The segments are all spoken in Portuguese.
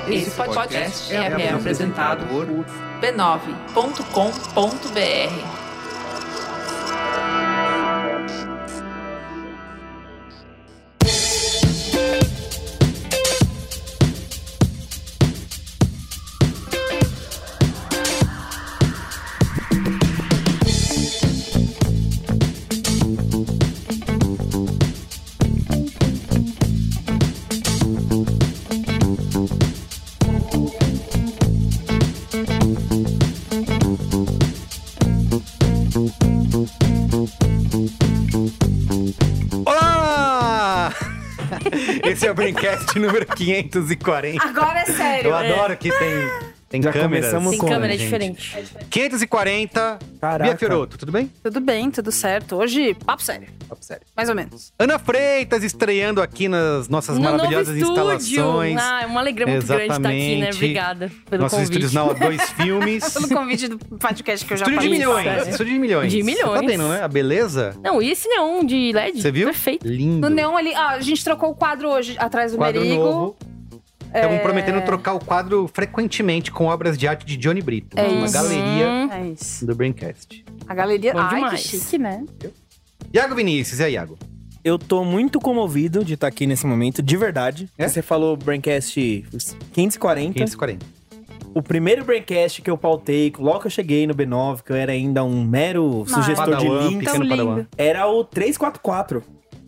Esse podcast é apresentado por b9.com.br. Esse é o Braincast número 540. Agora é sério. Eu adoro que tem Já câmeras. começamos Tem com, câmera gente. diferente. 540. Caraca. Bia Fiorotto, tudo bem? Tudo bem, tudo certo. Hoje, papo sério. Papo sério. Mais ou menos. Ana Freitas estreando aqui nas nossas No maravilhosas novo estúdio. instalações. É uma alegria muito grande estar aqui, né? Exatamente. Obrigada pelo Nossos convite. estúdios na O2 Filmes. Pelo convite do podcast que eu já Estúdio de falei. milhões. sério. Estúdio de milhões. De milhões. Você tá vendo, né? A beleza. Não, e esse neon de LED? Você viu? Perfeito. Lindo. No neon ali, a gente trocou o quadro hoje atrás do Quadro Merigo. novo. Estamos prometendo trocar o quadro frequentemente com obras de arte de Johnny Brito. É uma isso. galeria É isso. do Braincast. A galeria. Bom Ai, demais. que chique, né? Iago Vinícius, e aí, Iago? Eu tô muito comovido de estar aqui nesse momento, de verdade. É? Você falou Braincast 540. 540. O primeiro Braincast que eu pautei, logo que eu cheguei no B9, que eu era ainda um mero sugestor de Padawan, links, pequeno Tão Padawan. lindo. era o 344.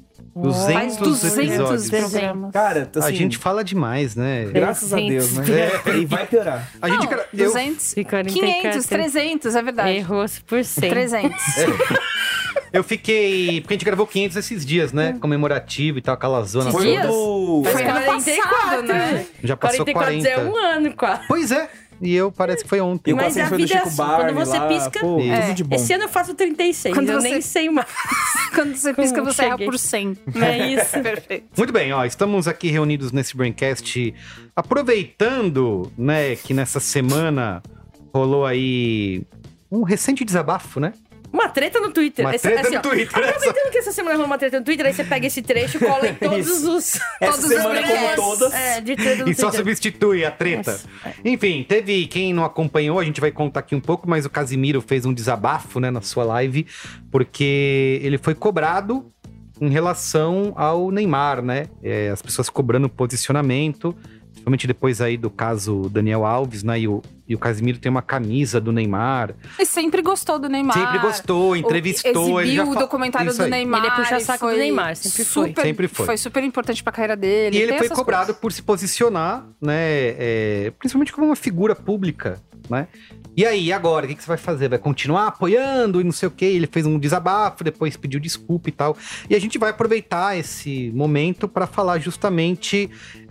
200 Faz 200 episódios. programas. Cara, assim, A gente fala demais, né? graças a Deus, né? E vai piorar. A gente... Não, eu- 200, 500, 300, é verdade. Errou-se por 100. 300. Eu fiquei... Porque a gente gravou 500 esses dias, né? Comemorativo e tal, aquela zona Esses toda. dias? Do... Foi ano 44, passado, né? Já passou 44 é 40. um ano quase. Pois é. E eu parece que foi ontem. E o Mas a quase foi do vida é Chico assim, Barney quando você lá, pisca- pô, tudo de bom. Esse ano eu faço 36, Quando eu você- nem sei mais. Quando você pisca, Como você erra cheguei. por 100. Não é isso? Perfeito. Muito bem, ó, estamos aqui reunidos nesse Braincast, aproveitando, né, que nessa semana rolou aí um recente desabafo, né? Uma treta no Twitter. Uma Esse- treta assim, no ó, Twitter. Aproveitando que essa semana rolou uma treta no Twitter, aí você pega esse trecho e cola em todos Isso. os... Essa todos semana, os como breves. todas. É, de treta no E só Twitter. substitui a treta. Nossa. Enfim, teve quem não acompanhou, a gente vai contar aqui um pouco, mas o Casimiro fez um desabafo, né, na sua live, porque ele foi cobrado em relação ao Neymar, né? As pessoas cobrando posicionamento, principalmente depois aí do caso Daniel Alves, né? E o Casimiro tem uma camisa do Neymar. Ele sempre gostou do Neymar. Sempre gostou, entrevistou. ele já Exibiu o documentário Isso do aí. Neymar. Ele é puxa-saco do Neymar, sempre foi. super, Sempre foi. Foi super importante pra carreira dele. E ele tem foi essas cobrado coisas. por se posicionar, né? Principalmente como uma figura pública, né? E aí, agora, o que você vai fazer? Vai continuar apoiando e não sei o quê? Ele fez um desabafo, depois pediu desculpa e tal. E a gente vai aproveitar esse momento para falar justamente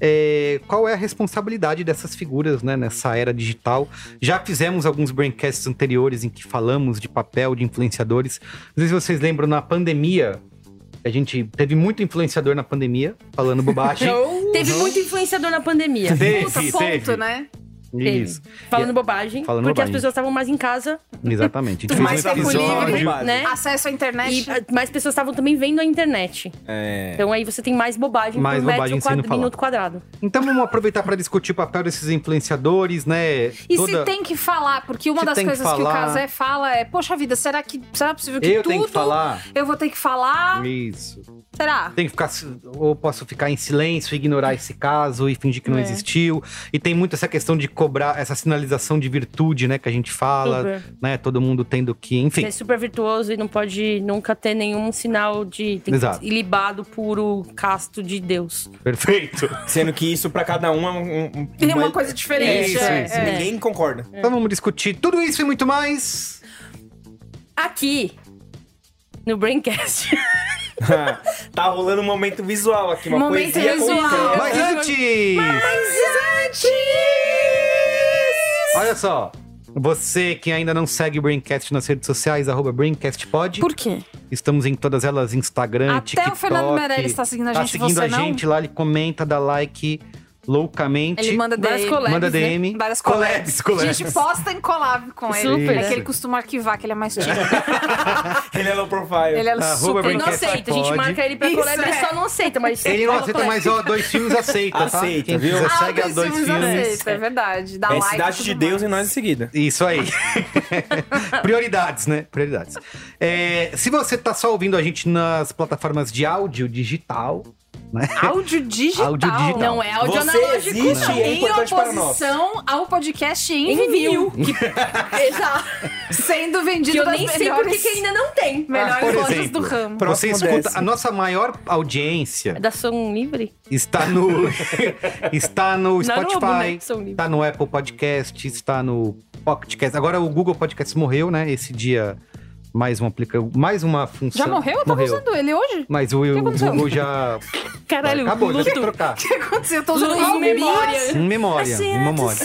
qual é a responsabilidade dessas figuras, né? Nessa era digital. Já fizemos alguns braincasts anteriores em que falamos de papel de influenciadores. Não sei se vocês lembram, na pandemia, a gente teve muito influenciador na pandemia, falando bobagem. Teve muito influenciador na pandemia. Puta, Teve. ponto, né? Isso. Falando bobagem. Falando porque bobagem. as pessoas estavam mais em casa, Exatamente. A gente Mais fez um tempo episódio. livre. né? Acesso à internet. E mais pessoas estavam também vendo a internet. É. Então aí você tem mais bobagem Mais por bobagem metro sendo falada. minuto quadrado. Então vamos aproveitar para discutir o papel desses influenciadores, né? E se tem que falar, porque uma Se das tem que coisas que o falar. Casé fala é: poxa vida, será possível que Eu tudo tenho que falar. eu vou ter que falar? Isso. Será? Tem que ficar, ou posso ficar em silêncio, ignorar esse caso e fingir que não existiu. E tem muito essa questão de cobrar essa sinalização de virtude, né, que a gente fala, Super. né, todo mundo tendo que, enfim. Você é super virtuoso e não pode nunca ter nenhum sinal de... Tem Exato. que ir ilibado, puro, casto de Deus. Perfeito. Sendo que isso pra cada um É uma coisa diferente. Isso, é, isso. é. Ninguém concorda. Então vamos discutir tudo isso e muito mais. Aqui, no Braincast. Tá rolando um momento visual aqui, uma Momento poesia visual. concreta. Mas antes! Olha só. Você que ainda não segue o Braincast nas redes sociais, @BraincastPod. Por quê? Estamos em todas elas, Instagram, Até TikTok. o Fernando Meirelles tá seguindo a gente, Tá seguindo você a não? gente lá, ele comenta, dá like. loucamente. Ele manda Várias DM. collabs, Manda né? DM. Várias Collabs, collabs. A gente posta em collab com ele. Super. É que ele costuma arquivar, que ele é mais tímido. Ele é low profile. Ele é Arroba super... Ele não Braincast aceita, a gente pode. marca ele pra Isso, collab, ele é. só não aceita, mas... Ele não rola aceita, collab. mas ó, 2 filmes aceita, tá? Aceita, Quem viu? quiser segue a 2 filmes filmes. aceita, é verdade. Dá É like cidade e de tudo Deus mais. e nós em seguida. Isso aí. Prioridades, né? Prioridades. Se você tá só ouvindo a gente nas plataformas de áudio digital, né? Áudio digital. Áudio digital. Não é áudio Você analógico, existe, não. é Em importante para nós. oposição ao podcast em Em vinil. vinil. Exato. Sendo vendido Que eu das nem sei por melhores, que ainda não tem. melhores Por lojas exemplo, do ramo. Você Próximo escuta, décimo. a nossa maior audiência É da Som Livre? está no está no Não é no Spotify, Globo, né? Som Livre. está no Apple Podcast, está no Pocket Cast. Agora o Google Podcast morreu, né? Esse dia mais uma função. Já morreu? Eu tava usando ele hoje. Mas o aconteceu? Google já Caralho, acabou, já tem que luto. trocar. O que aconteceu? Eu tô usando Em memória. Em memória, em memória.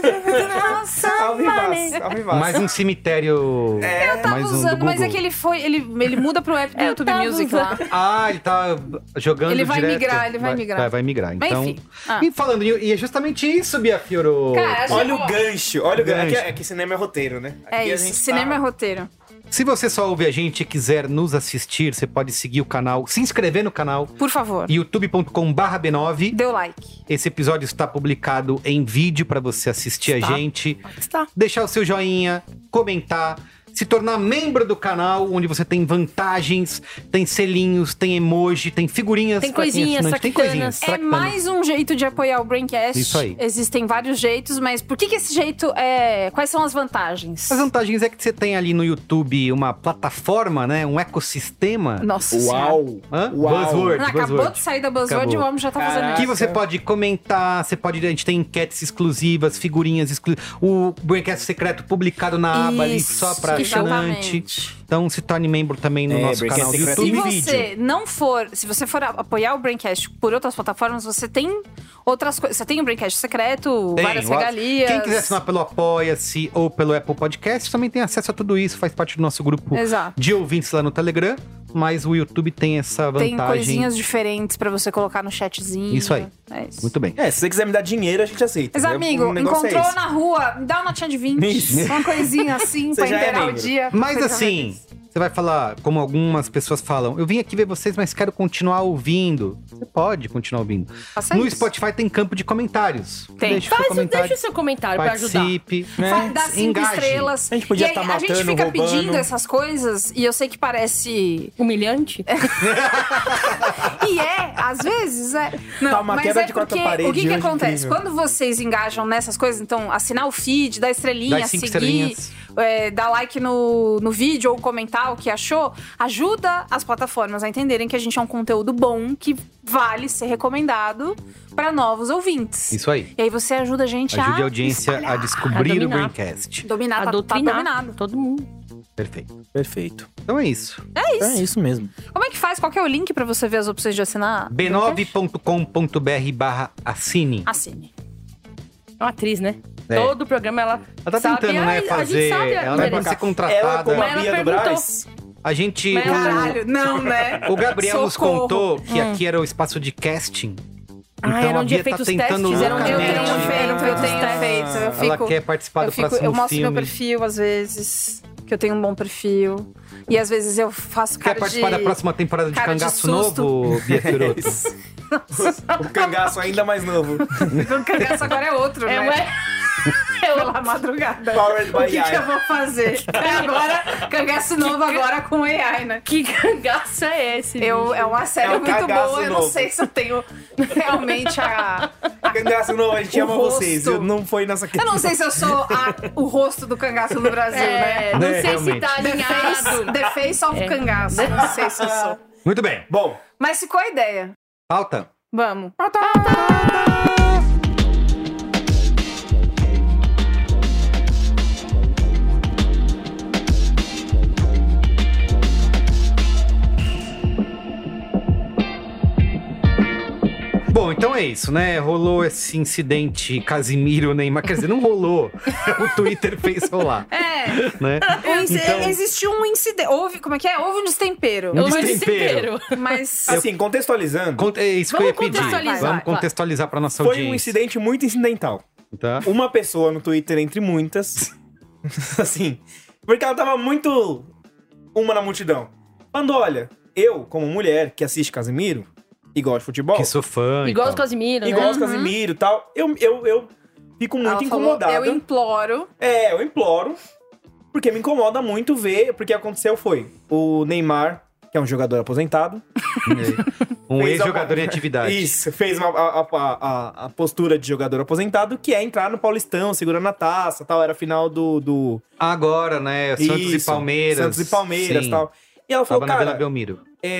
Ao vivaço, ao vivaço. Mais um cemitério. Eu tava mais um do usando, mas Google. é que ele muda pro app do Eu YouTube tava Music lá. Ah, ele tá jogando Ele vai direto. migrar, ele vai migrar. Vai migrar. Mas Então, enfim. E falando, e é justamente isso, Bia Fioro. Cara, Olha o gancho, olha o gancho. Gancho. Aqui cinema é roteiro, né? É Aqui a isso, gente cinema é tá... roteiro. Se você só ouve a gente e quiser nos assistir, você pode seguir o canal, se inscrever no canal, Por favor, youtube.com/b9. dê o like. Esse episódio está publicado em vídeo para você assistir Está. a gente. Está. Deixar o seu joinha, comentar, se tornar membro do canal, onde você tem vantagens, tem selinhos, tem emoji, tem figurinhas. Tem pra quem é coisinhas, assinante, tem traquinas. coisinhas. É traquinas. mais um jeito de apoiar o Braincast. Isso aí. Existem vários jeitos, mas por que esse jeito é... Quais são as vantagens? As vantagens é que você tem ali no YouTube uma plataforma, né? Um ecossistema. Nossa senhora. Uau! Hã? Uau. Buzzword. Não, acabou de sair da Buzzword Acabou. e o homem já tá fazendo Caraca. Que isso. você pode comentar, a gente tem enquetes exclusivas, figurinhas exclusivas, o Braincast secreto publicado na aba ali Isso, só pra assinante. exatamente. Então se torne membro também no nosso Braincast canal do secreto YouTube. Se você não for, se você for apoiar o Braincast por outras plataformas, você tem outras coisas. Você tem o Braincast secreto, Tem, várias ó, regalias. Quem quiser assinar pelo Apoia-se ou pelo Apple Podcast também tem acesso a tudo isso, faz parte do nosso grupo Exato. de ouvintes lá no Telegram, mas o YouTube tem essa vantagem. Tem coisinhas diferentes pra você colocar no chatzinho. Isso aí. É isso. Muito bem. É, se você quiser me dar dinheiro, a gente aceita. Mas, né? amigo, O negócio encontrou é esse. na rua, me dá uma notinha de 20. Isso. Uma coisinha assim Você pra já é inteirar o membro. dia. Mas Coisa assim, mais. você vai falar, como algumas pessoas falam, eu vim aqui ver vocês, mas quero continuar ouvindo. Você pode continuar ouvindo. Faça No isso. Spotify tem campo de comentários. Tem. Deixa o seu comentário, Deixa o seu comentário pra ajudar. participe, Dá 5 engaje. estrelas. A gente podia E aí, tá a gente matando, fica roubando. pedindo essas coisas e eu sei que parece. Humilhante? E às vezes é. Não, Tá uma mas quebra é de quarta porque parede o que hoje, acontece? incrível. Quando vocês engajam nessas coisas, então, assinar o feed, dar estrelinha, Dá 5 seguir, estrelinhas. dar like no vídeo ou comentar o que achou, ajuda as plataformas a entenderem que a gente é um conteúdo bom que vale ser recomendado para novos ouvintes. Isso aí. E aí você ajuda a gente Ajude a a audiência a espalhar, descobrir a o dominar. Braincast. dominar, A tá doutrinar dominado. todo mundo. Perfeito. Perfeito. Então é isso. É isso. É isso mesmo. Como é que faz? Qual que é o link pra você ver as opções de assinar? b9.com.br/assine. Assine. É uma atriz, né? É. Todo o programa ela Ela tá sabe, tentando, né, a fazer. gente sabe Ela o vai endereço. ser contratada. Ela como Mas a ela Bia do perguntou. Brás. A gente. Mas ela- Caralho, não, né? O Gabriel nos Socorro. contou que aqui era o espaço de casting. Ah, Então era a onde Bia é feito tá os tentando testes, era onde Eu eu tenho loucamente. feito, eu tenho feito. Eu fico, Ela quer participar do próximo eu mostro meu filme. perfil às vezes, que eu tenho um bom perfil. E às vezes eu faço Quer cara participar de... da próxima temporada de cara de Cangaço susto. Novo, Bia Fioroto? O cangaço ainda mais novo. O cangaço agora é outro, É, né? ué. Pela madrugada. Powered by O que AI. eu vou fazer? Agora, cangaço novo agora com AI, né? Que cangaço é esse? É bicho? uma série É o muito cagaço boa, eu não novo. sei se eu tenho realmente a... Cangaço novo, a gente O ama rosto. vocês. Não foi nessa Eu não sei se eu sou o rosto do cangaço no Brasil, É, né? não É, sei realmente. se tá alinhado. The face of cangaço. Não sei se eu sou. Muito bem. Bom, Mas ficou a ideia. Pauta. Vamos. Bom, então é isso, né? Rolou esse incidente Casimiro Neymar. Quer dizer, não rolou. O Twitter fez rolar. Né? Então, Existiu um incidente. Como é que é? Houve um destempero. Um destempero. Mas. Assim, contextualizando, é isso que eu ia Vamos pedir. contextualizar, Vamos vai. contextualizar pra nossa foi audiência. um incidente muito incidental. Tá? Uma pessoa no Twitter, entre muitas, assim, porque ela tava muito uma na multidão. Falando, olha, eu, como mulher que assiste Casimiro e gosta de futebol, Que sou fã. Igual e os tal. Casimiro, e né? gosta de Casimiro e tal, eu fico muito Ela falou, incomodado. eu imploro. Eu imploro, porque me incomoda muito ver, porque aconteceu foi, o Neymar, que é um jogador aposentado, Um fez ex-jogador a- em atividade. Isso, fez a postura de jogador aposentado, que é entrar no Paulistão, segurando a taça, tal, era a final do Agora, né? Santos e Isso, Palmeiras. Santos e Palmeiras, Sim. tal. E ela falou, Tava na Vila cara, Belmiro.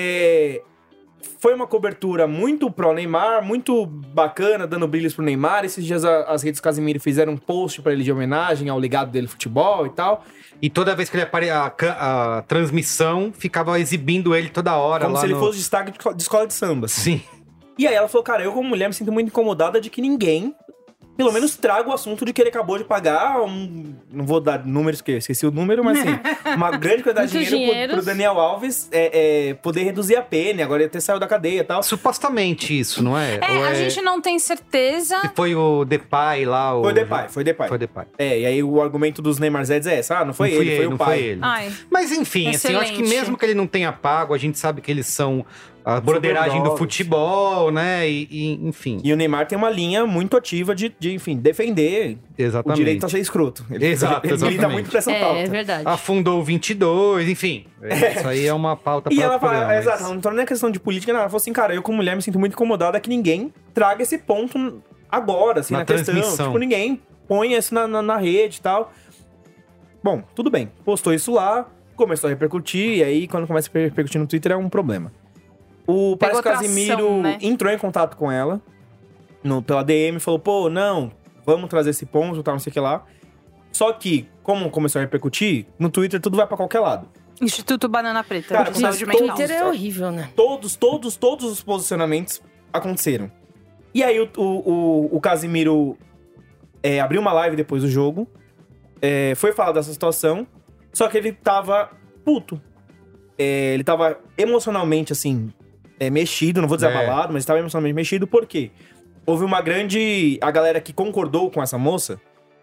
foi uma cobertura muito pró Neymar, muito bacana, dando brilhos pro Neymar. Esses dias as redes Casimiro fizeram um post pra ele de homenagem ao legado dele futebol e tal. E toda vez que ele aparecia, a transmissão ficava exibindo ele toda hora Como lá se ele no... fosse destaque de escola de samba. assim. Sim. E aí ela falou, cara, eu como mulher me sinto muito incomodada de que ninguém, pelo menos, traga o assunto de que ele acabou de pagar não vou dar números, porque eu esqueci o número, mas assim, uma grande quantidade de Muitos dinheiro dinheiros. pro Daniel Alves poder reduzir a pena, agora ele até saiu da cadeia e tal. Supostamente isso, não é? Ou A gente não tem certeza. Se foi o Depay lá... Foi Depay. Foi Depay. E aí o argumento dos Neymarzedes é essa, não foi Não fui ele, foi o não pai. foi ele. Ai. Mas enfim, assim, eu acho que Excelente. mesmo que ele não tenha pago, a gente sabe que eles são a broderagem do brothers. futebol, né? E enfim. E o Neymar tem uma linha muito ativa de enfim, defender o Exatamente. direito a ser escroto. Exato, ele milita exatamente. muito pra essa pauta. É verdade. Afundou o 22, enfim. Isso aí é uma pauta E para ela outro programa, fala, mas- exato, não tô nem questão de política, não. Ela falou assim, cara, eu como mulher me sinto muito incomodada que ninguém traga esse ponto agora, assim, Na na questão. transmissão. Tipo, ninguém põe isso na rede e tal. Bom, tudo bem. Postou isso lá, começou a repercutir, e aí quando começa a repercutir no Twitter é um problema. Parece que o tração, Casimiro né? entrou em contato com ela pela DM e falou, pô, não, vamos trazer esse ponto, tal, não sei o que lá. Só que, como começou a repercutir, no Twitter tudo vai pra qualquer lado. Instituto Banana Preta. Cara, de mas saúde O mental. Twitter é horrível, né? Todos os posicionamentos aconteceram. E aí o Casimiro abriu uma live depois do jogo, foi falar dessa situação, só que ele tava puto. Ele tava emocionalmente, assim, mexido, não vou dizer abalado, mas tava emocionalmente mexido, por quê? Houve uma grande... A galera que concordou com essa moça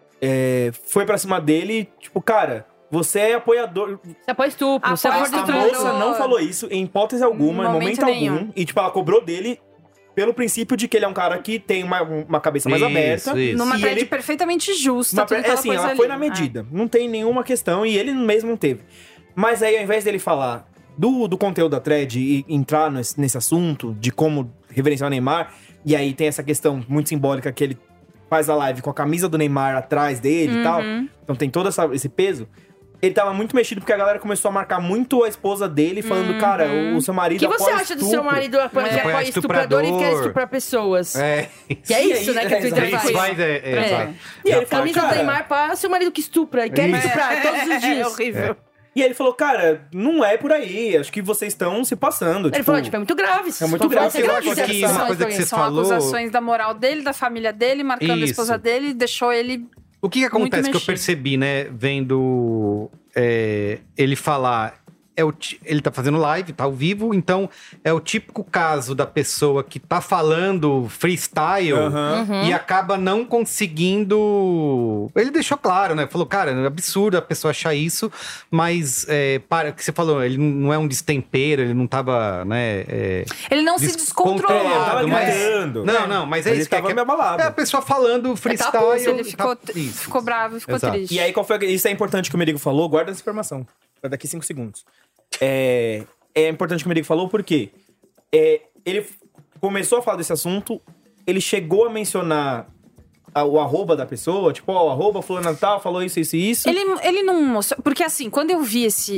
foi pra cima dele, tipo, cara, você é apoiador... Você apoia estupro, você Apoia apoia A estupro. estupro. moça não falou isso em hipótese alguma, em Momento momento nenhum. algum. E, tipo, ela cobrou dele pelo princípio de que ele é um cara que tem uma cabeça mais aberta. Isso. Numa E thread ele- perfeitamente justa. Tudo que ela assim, pôs ela ali. foi na medida. Não tem nenhuma questão. E ele mesmo não teve. Mas aí, ao invés dele falar do conteúdo da thread e entrar nesse assunto de como reverenciar o Neymar, e aí tem essa questão muito simbólica que ele faz a live com a camisa do Neymar atrás dele e tal. Então tem todo esse peso. Ele tava muito mexido porque a galera começou a marcar muito a esposa dele, falando, cara, o seu O marido que você apoia acha do seu estupro. marido que Apoia apoia estuprador e quer estuprador. estuprar pessoas? É. Que é isso, né, que o Twitter exato. faz. Faz, exato. E ele Já fala, Camisa do cara, Neymar para seu marido que estupra e quer estuprar todos os É dias. horrível. E aí ele falou, cara, não é por aí, acho que vocês estão se passando. Ele falou, tipo, é muito grave. É muito grave. Eu acho que essa uma coisa que você São falou... acusações da moral dele, da família dele, marcando a Isso. esposa dele, deixou ele... O que acontece Muito que eu mexido. percebi, né, vendo ele falar... Ele tá fazendo live, tá ao vivo, então é o típico caso da pessoa que tá falando freestyle e acaba não conseguindo... Ele deixou claro, né? Falou, cara, é absurdo a pessoa achar isso, mas para o que você falou, ele não é um destempero, ele não tava, né... Ele não se descontrolou. Ele tava mas- gritando. Não, mas é Mas isso. ele tava meio abalado. É a pessoa falando freestyle. Ele ficou, Isso. ficou bravo, ficou Exato. triste. E aí, qual foi? Isso é importante que o Merigo falou, guarda essa informação. Pra daqui 5 segundos. É importante que o Merigo falou porque ele começou a falar desse assunto, ele chegou a mencionar o arroba da pessoa, tipo, ó, o arroba fulano tal, falou isso, isso e isso. Ele não mostrou... Porque assim, quando eu vi esse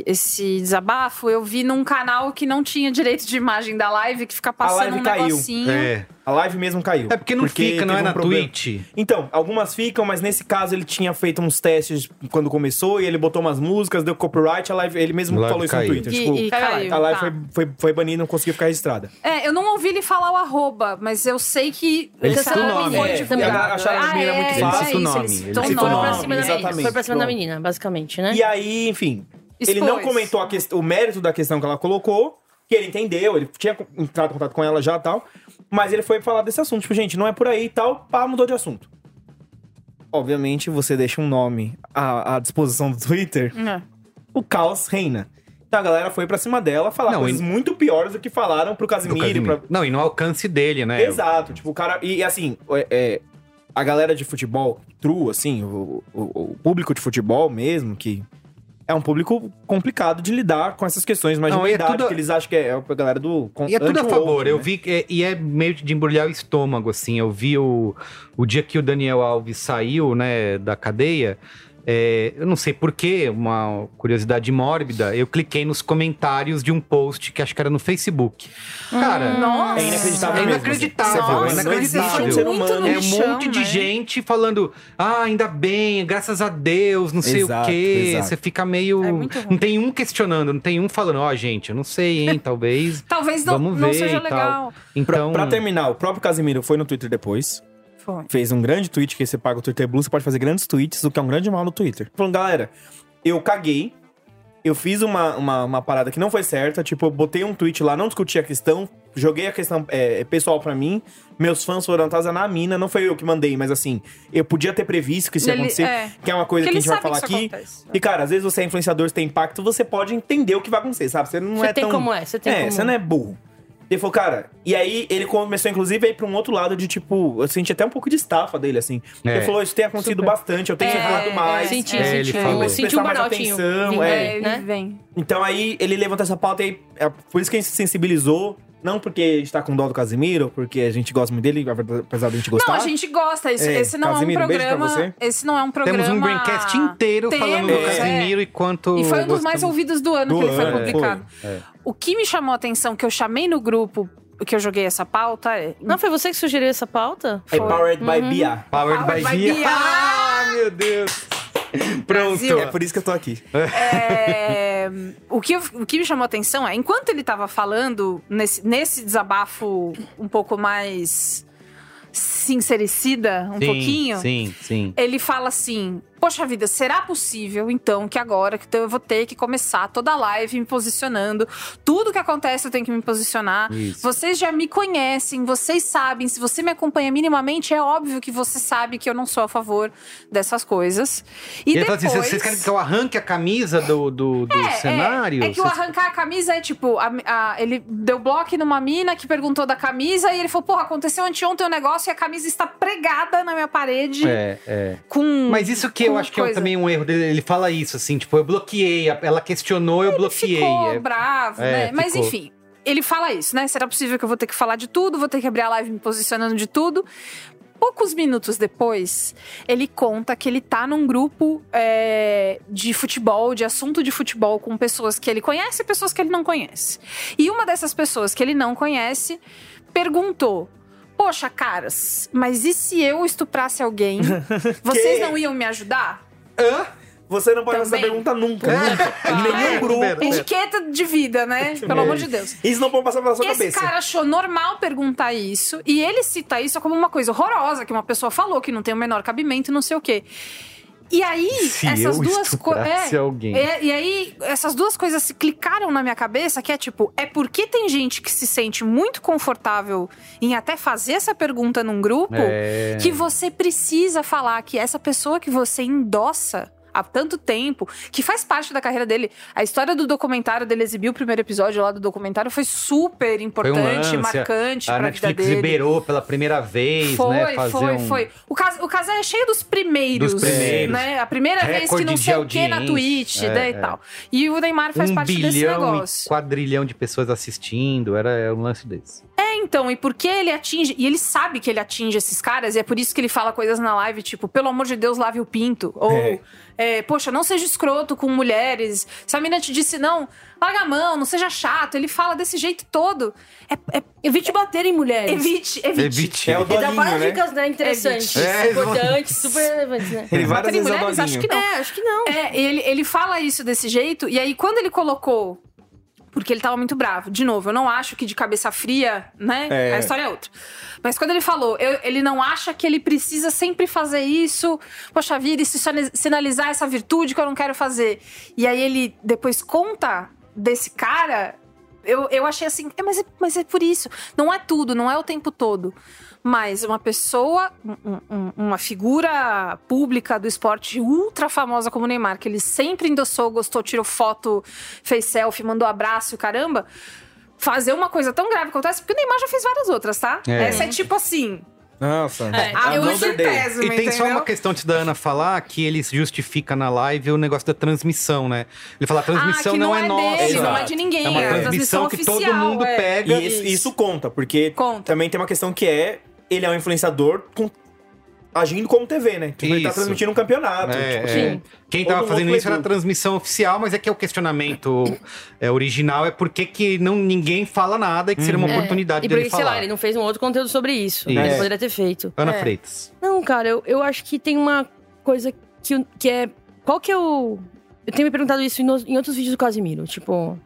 desabafo, eu vi num canal que não tinha direito de imagem da live, que fica passando live um caiu. negocinho. A live mesmo caiu. É porque não fica, não é teve na problema. Twitch. Então, algumas ficam, mas nesse caso ele tinha feito uns testes quando começou e ele botou umas músicas, deu copyright, a live, ele mesmo Live falou isso no caiu. Twitter. E caiu, a live tá. foi banida e não conseguiu ficar registrada. Eu não ouvi ele falar o arroba, mas eu sei que... Ele essa cita o menina nome. foi É, divulgada. e acharam a menina muito Ele fácil. cita o nome, Eles ele citam o cita o Foi nome. pra nome, cima da menina. exatamente. Foi pra cima da Pronto. menina, basicamente, né? E aí, enfim, ele não Expôs. comentou o mérito da questão que ela colocou, que ele entendeu, ele tinha entrado em contato com ela já e tal, mas ele foi falar desse assunto. Tipo, gente, não é por aí e tal, pá, mudou de assunto. Obviamente, você deixa um nome à disposição do Twitter, o caos reina. Então a galera foi pra cima dela falar Não, coisas muito piores do que falaram pro Casimiro. Não, e no alcance dele, né? Exato, tipo, o cara... E assim, a galera de futebol, true, assim, o público de futebol mesmo, que é um público complicado de lidar com essas questões, mas Não, de e é idade, tudo- que eles acham que é a galera do... E é tudo a favor. anti-woke, Eu né? vi e é meio de embrulhar o estômago, assim. Eu vi o dia que o Daniel Alves saiu, né, da cadeia. Eu não sei porquê, uma curiosidade mórbida. Eu cliquei nos comentários de um post que acho que era no Facebook. Cara, Nossa. É inacreditável É mesmo. inacreditável, Você viu? é Não existe um inacreditável. ser Muito humano. no é um chão, monte de né? gente falando, ainda bem, graças a Deus, não sei Exato, o quê. exato. Você fica meio... É muito ruim. Não tem um questionando, não tem um falando, gente, eu não sei, hein, talvez... Talvez não, Vamos não ver seja e tal. legal. Então, Pra terminar, o próprio Casimiro foi no Twitter depois, Foi. fez um grande tweet, que você paga o Twitter Blue, você pode fazer grandes tweets, o que é um grande mal no Twitter. Falando, galera, eu caguei, eu fiz uma parada que não foi certa, tipo, eu botei um tweet lá, não discuti a questão, joguei a questão pessoal pra mim, meus fãs foram atazanar a mina, não foi eu que mandei, mas assim, eu podia ter previsto que isso ia Ele- acontecer, é. que é uma coisa Porque que a gente vai ele falar sabe que aqui. isso acontece. E cara, às vezes você é influenciador, você tem impacto, você pode entender o que vai acontecer, sabe? Você não Você é tem tão... como é, você tem como. Você não é burro. Ele falou, cara... E aí, ele começou, inclusive, a ir pra um outro lado de, tipo... Eu senti até um pouco de estafa dele, assim. Ele falou, isso tem acontecido bastante, eu tenho falado mais. Senti, ele senti. falou. Senti Prestar um mais burnoutinho. atenção, Vindo, Ele né? vem. Então, aí, ele levantou essa pauta e... por isso que a gente se sensibilizou. Não porque a gente tá com dó do Casimiro, porque a gente gosta muito dele, apesar de a gente gostar. Não, a gente gosta. Esse não Casimiro, é um beijo pra programa. você. Esse não é um programa. temos um Braincast inteiro falando do Temos, Casimiro e quanto... E foi um dos mais gostamos. ouvidos do ano Do que ele foi ano, publicado. O que me chamou a atenção, que eu chamei no grupo, que eu joguei essa pauta, Não foi você que sugeriu essa pauta? É Powered by Bia. Powered Powered by by Bia. Bia. Ah, meu Deus. Pronto. Brasil. É por isso que eu tô aqui. O que me chamou a atenção é, enquanto ele tava falando, nesse desabafo um pouco mais sincericida, um pouquinho, Sim. ele fala assim: poxa vida, será possível, então, que agora que eu vou ter que começar toda a live me posicionando? Tudo que acontece eu tenho que me posicionar. Isso. Vocês já me conhecem, vocês sabem. Se você me acompanha minimamente, é óbvio que você sabe que eu não sou a favor dessas coisas. E Ele depois... fala assim, vocês querem que eu arranque a camisa do cenário? É que o arrancar a camisa é tipo, ele deu bloco numa mina que perguntou da camisa e ele falou: porra, aconteceu anteontem um negócio e a camisa está pregada na minha parede com. Mas isso que eu com acho que é coisa. também um erro dele. Ele fala isso, assim, tipo, eu bloqueei. Ela questionou, eu bloqueei. Ficou bravo, né? Mas ficou. enfim, ele fala isso, né? Será possível que eu vou ter que falar de tudo, vou ter que abrir a live me posicionando de tudo? Poucos minutos depois, ele conta que ele tá num grupo de futebol, de assunto de futebol, com pessoas que ele conhece e pessoas que ele não conhece. E uma dessas pessoas que ele não conhece perguntou: poxa, caras, mas e se eu estuprasse alguém? Vocês não iam me ajudar? Você não pode fazer essa Também. pergunta nunca. Em nenhum grupo. Etiqueta de vida, né? Pelo amor de Deus. Isso não pode passar pela sua Esse cabeça. cara achou normal perguntar isso. E ele cita isso como uma coisa horrorosa, que uma pessoa falou, que não tem o menor cabimento, não sei o quê. E aí, Se essas eu duas estuprasse alguém. E aí, essas duas coisas se clicaram na minha cabeça, que é tipo, é porque tem gente que se sente muito confortável em até fazer essa pergunta num grupo, que você precisa falar que essa pessoa que você endossa há tanto tempo, que faz parte da carreira dele. A história do documentário dele, exibiu o primeiro episódio lá do documentário, foi super importante, marcante a pra Netflix vida dele. liberou pela primeira vez, né? Foi. O caso é cheio dos primeiros, Dos primeiros. né? A primeira vez que Recorde não de sei o que na audiência. Twitch, né, e tal. E o Neymar faz 1 parte desse bilhão negócio. e quadrilhão de pessoas assistindo, era um lance desse. então, e por que ele atinge... E ele sabe que ele atinge esses caras, e é por isso que ele fala coisas na live, tipo, pelo amor de Deus, lave o pinto. Ou, poxa, não seja escroto com mulheres. Se a mina te disse não, larga a mão, não seja chato. Ele fala desse jeito todo. Evite bater em mulheres. Evite. É o Ele dá dolinho, várias né? dicas, né, interessantes, importantes, super relevantes, né? Ele várias Bater em vezes é o mulheres? Acho que dolinho. não. Acho que não. Ele fala isso desse jeito, e aí quando ele colocou... Porque ele tava muito bravo. De novo, eu não acho que de cabeça fria, né? A história é outra. Mas quando ele falou, ele não acha que ele precisa sempre fazer isso. Poxa vida, isso sinalizar essa virtude que eu não quero fazer. E aí ele depois conta desse cara... Eu achei assim, mas é por isso. Não é tudo, não é o tempo todo. Mas uma pessoa, uma figura pública do esporte ultra famosa como o Neymar, que ele sempre endossou, gostou, tirou foto, fez selfie, mandou abraço e caramba, fazer uma coisa tão grave acontece, porque o Neymar já fez várias outras, tá? Essa é tipo assim... Nossa. eu achei péssimo, E tem só entendeu? uma questão antes da Ana falar, que ele justifica na live o negócio da transmissão, né? Ele fala, a transmissão que não é nossa. dele, não é Exato. de ninguém. É uma a transmissão que todo oficial, mundo pega. E isso conta, porque Conta. também tem uma questão que ele é um influenciador agindo como TV, né? Tipo, ele tá Isso. transmitindo um campeonato. tipo assim, Quem todo tava mundo fazendo isso era a playbook. transmissão oficial, mas é que o questionamento original é por que ninguém fala nada e que seria uma oportunidade E dele porque, sei falar. lá, ele não fez um outro conteúdo sobre isso. Isso. Ele poderia ter feito. Ana Freitas. Não, cara, eu acho que tem uma coisa que é... Qual que é o... Eu tenho me perguntado isso em outros vídeos do Casimiro. Tipo,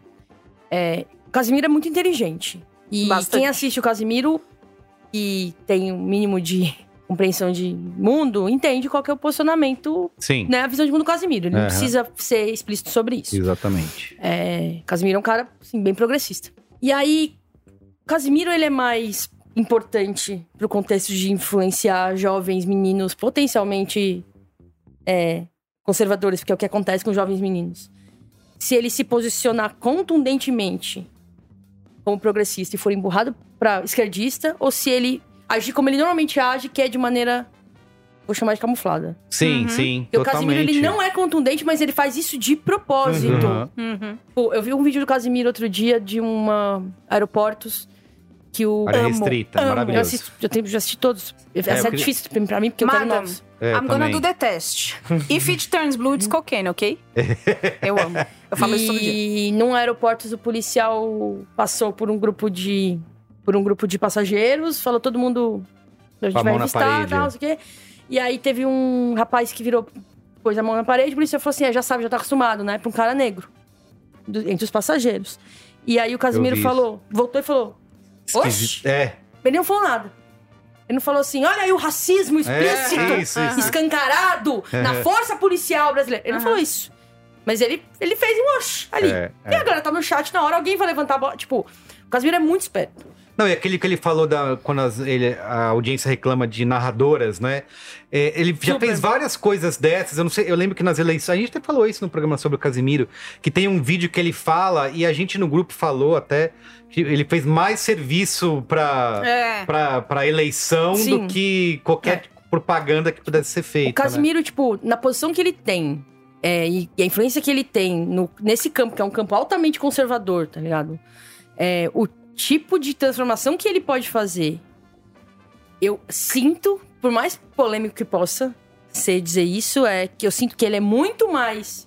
o Casimiro é muito inteligente. E Bastante. quem assiste o Casimiro e tem um mínimo de compreensão de mundo, entende qual que é o posicionamento, Sim, né? A visão de mundo do Casimiro. Ele não precisa ser explícito sobre isso. exatamente. Casimiro é um cara, assim, bem progressista. E aí, Casimiro, ele é mais importante pro contexto de influenciar jovens meninos potencialmente conservadores, porque é o que acontece com jovens meninos. Se ele se posicionar contundentemente como progressista e for emburrado pra esquerdista, ou se ele agir como ele normalmente age, que é de maneira, vou chamar de camuflada. Sim, sim, Porque o totalmente. Casimiro, ele não é contundente, mas ele faz isso de propósito. Uhum. Pô, eu vi um vídeo do Casimiro outro dia de aeroportos que o Área restrita, maravilhoso. Já assisti todos. Essa eu é queria- difícil pra mim, porque eu quero Madam, novos. I'm gonna também. do the test. If it turns blue, it's cocaine, ok? Eu amo. Eu falo isso todo dia. E num aeroporto o policial passou por um grupo de passageiros, falou todo mundo, a gente Com a vai mão na revistar, parede, tal, não sei o quê. E aí teve um rapaz que pôs a mão na parede, o policial falou assim, já sabe, já tá acostumado, né? Pra um cara negro, entre os passageiros. E aí o Casimiro vi voltou e falou, oxi, ele não falou nada. Ele não falou assim, olha aí o racismo explícito, isso. escancarado na força policial brasileira. Ele não falou isso. Mas ele fez um oxi ali. E agora tá no chat, na hora alguém vai levantar a bola. Tipo, o Casimiro é muito esperto. Não, e aquele que ele falou quando a audiência reclama de narradoras, né? Ele já fez várias coisas dessas. Eu não sei, eu lembro que nas eleições. A gente até falou isso no programa sobre o Casimiro, que tem um vídeo que ele fala, e a gente no grupo falou até que ele fez mais serviço pra eleição Sim. do que qualquer propaganda que pudesse ser feita. O Casimiro, tipo, na posição que ele tem, e a influência que ele tem nesse campo, que é um campo altamente conservador, tá ligado? O tipo de transformação que ele pode fazer, eu sinto, por mais polêmico que possa ser dizer isso, que eu sinto que ele é muito mais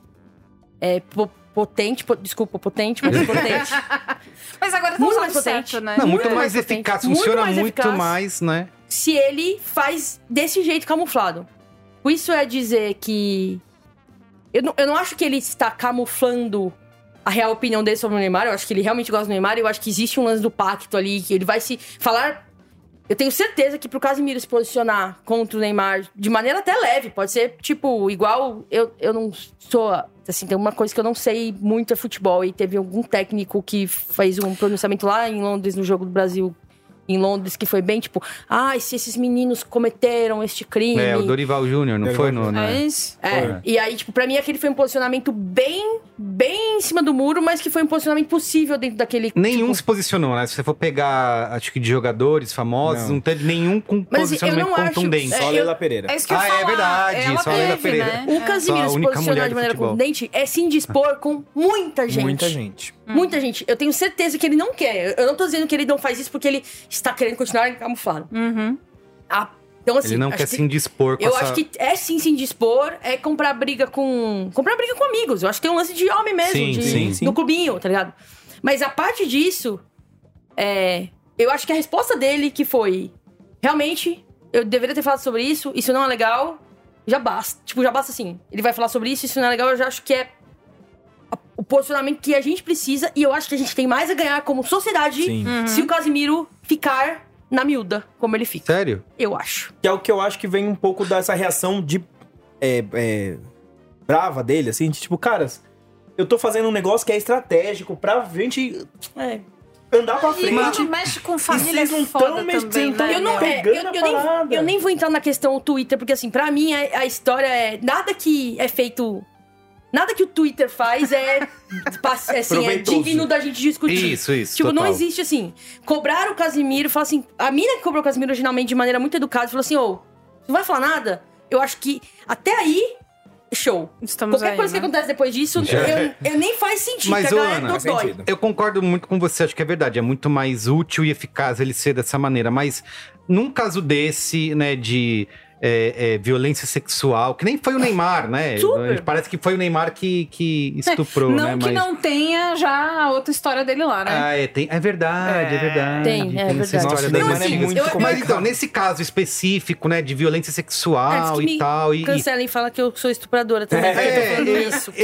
potente, desculpa, potente, mas potente. Mas agora tá Muito usando mais certo, potente. né? Não, muito Muito mais mais potente, eficaz, muito funciona mais muito eficaz. mais, né? Se ele faz desse jeito camuflado. Isso é dizer que... Eu não acho que ele está camuflando a real opinião dele sobre o Neymar. Eu acho que ele realmente gosta do Neymar. Eu acho que existe um lance do pacto ali, que ele vai se falar... Eu tenho certeza que pro Casimiro se posicionar contra o Neymar de maneira até leve, pode ser, tipo, igual... Eu não sou... Assim, tem uma coisa que eu não sei muito é futebol. E teve algum técnico que fez um pronunciamento lá em Londres, no Jogo do Brasil... Em Londres, que foi bem tipo... se esses meninos cometeram este crime... O Dorival Júnior, não foi? É isso? E aí, tipo, pra mim aquele foi um posicionamento bem bem em cima do muro, mas que foi um posicionamento possível dentro daquele... Nenhum se posicionou, né? Se você for pegar, acho que de jogadores famosos, não teve nenhum com Mas posicionamento eu não acho- contundente. Só Leila Pereira. É isso que eu ia falar. É verdade, Ela só a Leila teve, Pereira. né? O Casimiro Só a se única posicionar mulher de do maneira futebol. contundente é se indispor com muita gente. Muita gente. Muita gente. Eu tenho certeza que ele não quer. Eu não tô dizendo que ele não faz isso porque ele está querendo continuar camuflado. Uhum. Então, assim, Ele não acho quer que- se indispor com Eu essa... acho que é sim se indispor, é comprar briga com amigos. Eu acho que tem um lance de homem mesmo, Sim, sim. no clubinho, tá ligado? Mas a parte disso, eu acho que a resposta dele que foi, realmente, eu deveria ter falado sobre isso não é legal, já basta. Tipo, já basta assim. Ele vai falar sobre isso não é legal, eu já acho que é o posicionamento que a gente precisa e eu acho que a gente tem mais a ganhar como sociedade Sim. se o Casimiro ficar na miúda, como ele fica. Sério? Eu acho. Que é o que eu acho que vem um pouco dessa reação de... brava dele, assim, de tipo, caras, eu tô fazendo um negócio que é estratégico pra gente andar pra E frente. quando mexe com família é vocês não foda tão também, mexendo, né? Eu não pegando a parada. eu nem vou entrar na questão do Twitter, porque assim, pra mim a história é. Nada que é feito. Nada que o Twitter faz é Proveitoso. digno da gente discutir. Isso, Tipo, total. não existe assim. Cobrar o Casimiro, falar assim. A mina que cobrou o Casimiro originalmente de maneira muito educada falou assim: ô, você não vai falar nada? Eu acho que até aí. Show. Estamos Qualquer aí, coisa né? que acontece depois disso, eu nem faz sentido. Mas, que a galera Ana, não faz dói. sentido. Eu concordo muito com você, acho que é verdade. É muito mais útil e eficaz ele ser dessa maneira. Mas num caso desse, né, de violência sexual, que nem foi o Neymar, né? Super. Parece que foi o Neymar que estuprou, Não né? que não tenha já a outra história dele lá, né? É verdade, é verdade. Tem, é essa verdade. história Nossa, das Neymar é antigas. muito eu- Mas complicado. então, nesse caso específico, né, de violência sexual Antes que e tal... Cancelem e fala que eu sou estupradora também. Eu tô falando isso.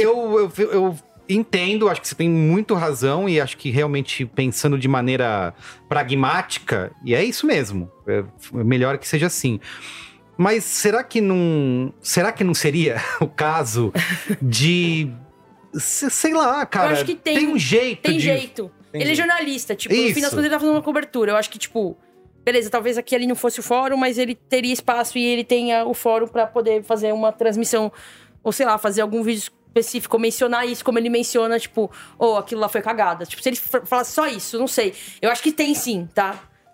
Eu entendo, acho que você tem muito razão e acho que realmente pensando de maneira pragmática, e é isso mesmo, é melhor que seja assim. Mas será que não seria o caso de, sei lá, cara, Eu acho que tem um jeito Tem de... jeito. Tem Ele é jeito. jornalista, tipo, no Isso. fim das contas ele tá fazendo uma cobertura. Eu acho que, tipo, beleza, talvez aqui ali não fosse o fórum, mas ele teria espaço e ele tenha o fórum pra poder fazer uma transmissão, ou sei lá, fazer algum vídeo específico, mencionar isso, como ele menciona, tipo, aquilo lá foi cagada. Tipo, se ele falar só isso, não sei. Eu acho que tem sim, tá?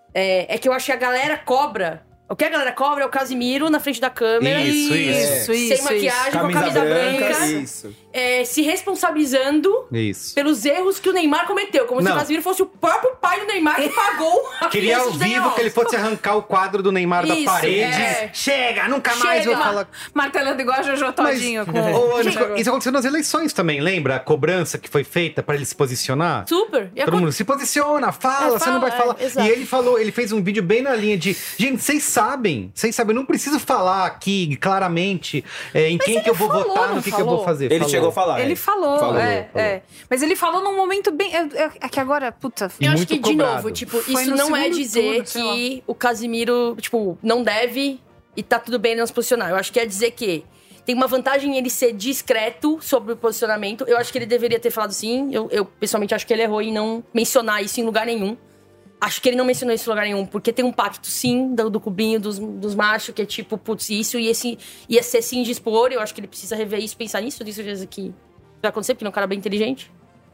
É que eu acho que a galera cobra. O que a galera cobra é o Casimiro na frente da câmera. Isso. Sem maquiagem, com a camisa branca. Isso. Se responsabilizando Isso. pelos erros que o Neymar cometeu. Como se Não. o Casimiro fosse o próprio pai do Neymar que pagou a Queria ao criança de vivo Daniel que ele fosse arrancar o quadro do Neymar da Isso, parede. é. Chega, nunca mais Chega. vou falar... Martelando igual a Jojo Todinho. Com... Ô, Ana, Gente. isso aconteceu nas eleições também, lembra? A cobrança que foi feita pra ele se posicionar? Super. E Todo mundo se posiciona, fala, você não vai falar. exato. E ele fez um vídeo bem na linha de: gente, vocês sabem, eu não preciso falar aqui claramente em quem que eu vou falou, votar, não no que eu vou falou? fazer. Ele Falou. chegou a falar. Ele falou, Falou. Mas ele falou num momento bem... É que agora, puta... E Eu acho muito que, de cobrado. novo, tipo, Foi isso no não é segundo dizer turno, sei que o Casimiro, tipo, não deve e tá tudo bem ele não se posicionar. Eu acho que é dizer que tem uma vantagem ele ser discreto sobre o posicionamento. Eu acho que ele deveria ter falado sim. Eu pessoalmente acho que ele errou em não mencionar isso em lugar nenhum. Acho que ele não mencionou isso em lugar nenhum, porque tem um pacto, sim, do clubinho dos machos, que é tipo, putz, isso ia ser sim de expor. Eu acho que ele precisa rever isso, pensar nisso. Eu tenho certeza que vai acontecer, porque ele é um cara bem inteligente.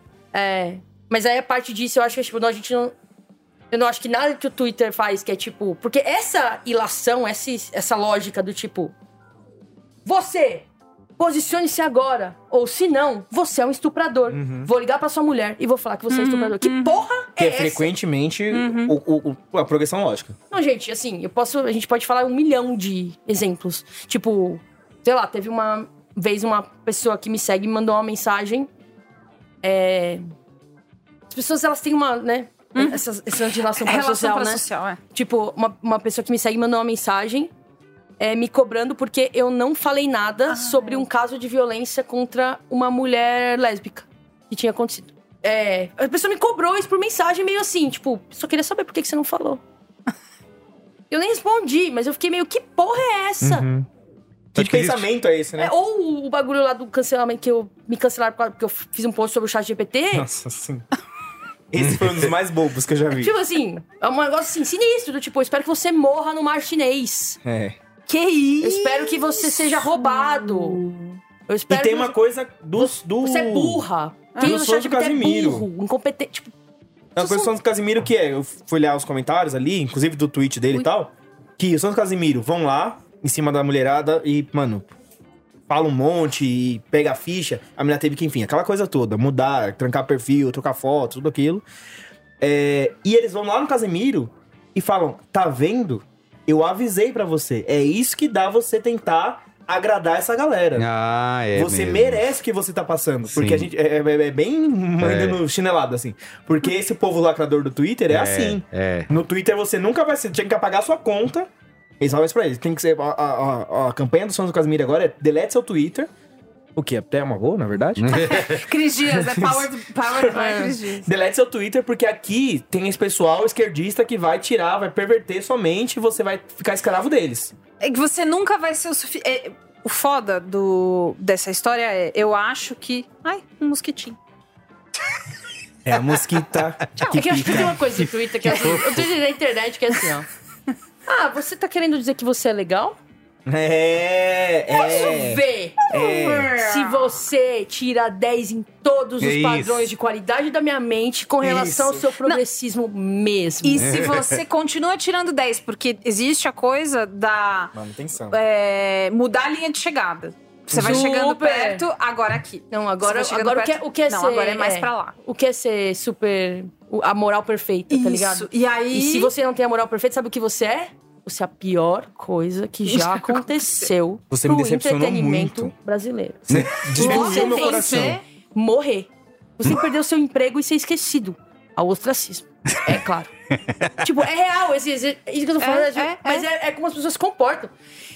Mas aí a parte disso, eu acho que, tipo, eu não acho que nada que o Twitter faz que é tipo... Porque essa ilação, essa lógica do tipo... Você, posicione-se agora. Ou se não, você é um estuprador. Vou ligar pra sua mulher e vou falar que você é um estuprador. Que porra Que é é essa? frequentemente a progressão lógica. Não, gente, assim, a gente pode falar 1 milhão de exemplos. Tipo, sei lá, teve uma vez uma pessoa que me segue me mandou uma mensagem. As pessoas, elas têm uma, né? Essa de relação social, né? social, Tipo, uma pessoa que me segue mandou uma mensagem me cobrando porque eu não falei nada sobre um caso de violência contra uma mulher lésbica que tinha acontecido. A pessoa me cobrou isso por mensagem meio assim, tipo, só queria saber por que você não falou. Eu nem respondi, mas eu fiquei meio, que porra é essa? Que Acho que pensamento é esse, né? Ou o bagulho lá do cancelamento, que me cancelaram porque eu fiz um post sobre o chat GPT. Nossa, sim. Esse foi um dos mais bobos que eu já vi. Tipo assim, é um negócio assim, sinistro, do tipo, eu espero que você morra no mar chinês. É. Que isso? Eu espero que você seja roubado. Eu E espero tem que uma coisa do... Você é burra. Quem do no som chat do é Casimiro. burro, incompetente. Tipo, É uma coisa do Santos Casimiro que é... Eu fui olhar os comentários ali, inclusive do tweet dele e tal, que o Santos Casimiro vão lá, em cima da mulherada e, mano... Fala um monte e pega a ficha. A mulher teve que, enfim, aquela coisa toda. Mudar, trancar perfil, trocar foto, tudo aquilo. E eles vão lá no Casemiro e falam, tá vendo? Eu avisei pra você. É isso que dá você tentar agradar essa galera. Você mesmo. merece o que você tá passando. Porque Sim. a gente é bem mandando chinelado, assim. Porque esse povo lacrador do Twitter é assim. No Twitter você nunca vai ser... Tinha que apagar sua conta. Eles falam isso pra eles. Tem que ser... A campanha do Santos do Casimiro agora é delete seu Twitter. O que? Até uma boa, na verdade. Cris Dias, é Powered by Cris Dias. Delete seu Twitter, porque aqui tem esse pessoal esquerdista que vai tirar, vai perverter sua mente e você vai ficar escravo deles. É que você nunca vai ser o suficiente. O foda dessa história é, eu acho que... Ai, um mosquitinho. É a mosquita. é que eu acho que tem uma coisa do Twitter que é assim. Eu tenho da internet que é assim, ó. Ah, você tá querendo dizer que você é legal? Posso ver se você tira 10 em todos os padrões de qualidade da minha mente com relação ao seu progressismo mesmo. E se você continua tirando 10, porque existe a coisa da... Manutenção. Mudar a linha de chegada. Você vai chegando perto, agora aqui. Não, agora o que é ser... Não, agora é mais pra lá. O que é ser super... A moral perfeita, tá ligado? E aí... E se você não tem a moral perfeita, sabe o que você é? Você é a pior coisa que já aconteceu Você me pro decepcionou entretenimento muito. brasileiro. Destruiu meu tem coração. que morrer. Você tem que perder o seu emprego e ser esquecido. Ao ostracismo. É claro. Tipo, é real. Isso que eu tô falando. Mas é como as pessoas se comportam.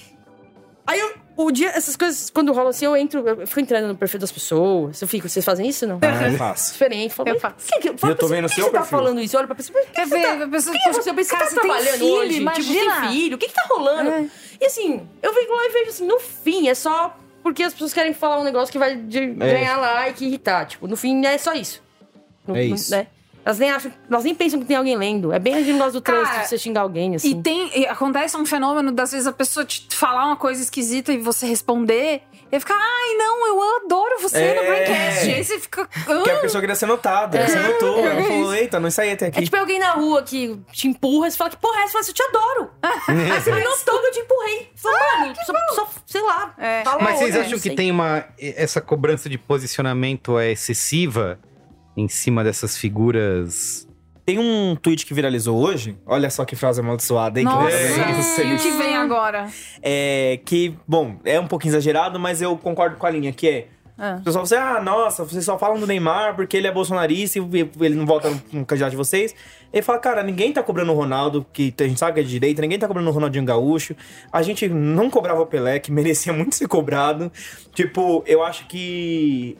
Aí essas coisas, quando rolam assim, eu fico entrando no perfil das pessoas. Vocês fazem isso, não? Eu faço. Diferente. Eu faço. Eu tô vendo o seu você tá perfil. falando isso? Olha pra pessoa. Quer ver? A pessoa, Quem é você? Você tá trabalhando filho, hoje? imagina. Tipo, você tem filho? O que tá rolando? E assim, eu venho lá e vejo assim, no fim, é só porque as pessoas querem falar um negócio que vai ganhar like e irritar. Tipo, no fim, é só isso. Isso. Né? Elas nem pensam que tem alguém lendo. É bem a negócio do trânsito de você xingar alguém, assim. E acontece um fenômeno, das vezes a pessoa te falar uma coisa esquisita e você responder, e fica, ai, não, eu adoro você no Braincast. E aí você fica... Porque a pessoa queria ser notada. Você notou. Ela falou, eita, não saí até aqui. É tipo alguém na rua que te empurra, você fala, que porra é essa? Você fala assim, eu te adoro. Aí você me notou que eu te empurrei. Você fala, mano, só, sei lá. Fala, Mas vocês né? acham Não que sei. tem essa cobrança de posicionamento excessiva em cima dessas figuras? Tem um tweet que viralizou hoje. Olha só que frase amaldiçoada, hein? Nossa, Que e o que vem agora? que, bom, é um pouquinho exagerado, mas eu concordo com a linha, que é... O pessoal fala assim, nossa, vocês só falam do Neymar porque ele é bolsonarista e ele não vota no candidato de vocês. Ele fala, cara, ninguém tá cobrando o Ronaldo, que a gente sabe que é de direita, ninguém tá cobrando o Ronaldinho Gaúcho. A gente não cobrava o Pelé, que merecia muito ser cobrado. Tipo, eu acho que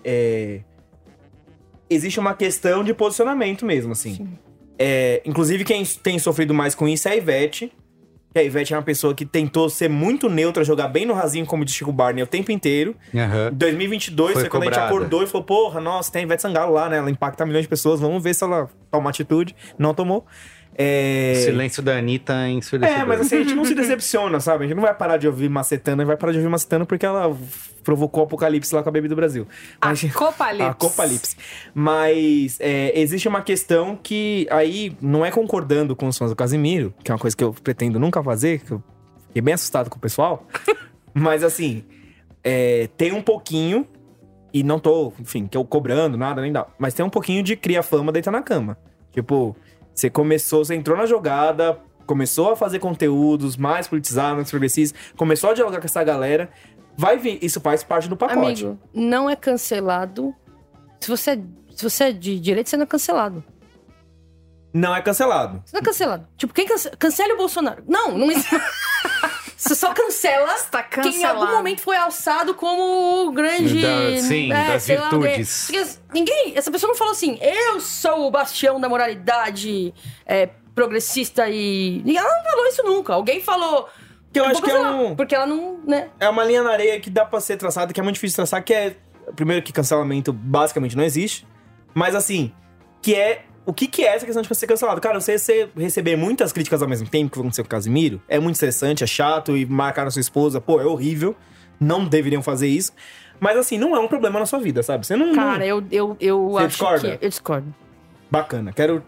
existe uma questão de posicionamento mesmo, assim. Sim. Inclusive, quem tem sofrido mais com isso é a Ivete. Que a Ivete é uma pessoa que tentou ser muito neutra, jogar bem no rasinho, como de Chico Barney, o tempo inteiro. Em 2022 foi quando a gente acordou e falou, porra, nossa, tem a Ivete Sangalo lá, né? Ela impacta milhões de pessoas, vamos ver se ela toma uma atitude. Não tomou. O silêncio da Anitta é ensurdecedor. Mas assim, a gente não se decepciona, sabe? A gente não vai parar de ouvir Macetano, a gente vai parar de ouvir Macetano porque ela provocou o apocalipse lá com a Baby do Brasil. Mas, Copalipse. A Copalipse. Mas existe uma questão que aí não é concordando com os fãs do Casimiro, que é uma coisa que eu pretendo nunca fazer, que eu fiquei bem assustado com o pessoal. Mas assim, tem um pouquinho, e não tô, enfim, que eu cobrando nada, nem dá, mas tem um pouquinho de cria fama, deita na cama. Tipo, você entrou na jogada, começou a fazer conteúdos mais politizados, mais progressistas, começou a dialogar com essa galera, vai vir, isso faz parte do pacote. Amigo, não é cancelado. Se você é de direita, você não é cancelado. Não é cancelado. Você não é cancelado. Tipo, quem cancela o Bolsonaro? Não existe. Você só cancela Tá quem em algum momento foi alçado como o grande... das sei lá, virtudes. porque essa pessoa não falou assim, eu sou o bastião da moralidade progressista e... Ela não falou isso nunca. Alguém falou... Que eu acho que Porque ela não, né? É uma linha na areia que dá pra ser traçada, que é muito difícil traçar, que é... Primeiro que cancelamento basicamente não existe. Mas assim, que é... O que é essa questão de ser cancelado? Cara, você receber muitas críticas ao mesmo tempo que aconteceu com o Casimiro, é muito estressante, é chato, e marcar a sua esposa, pô, é horrível. Não deveriam fazer isso. Mas assim, não é um problema na sua vida, sabe? Você não... Cara, eu Você acho discorda? que... Eu discordo. Bacana, quero...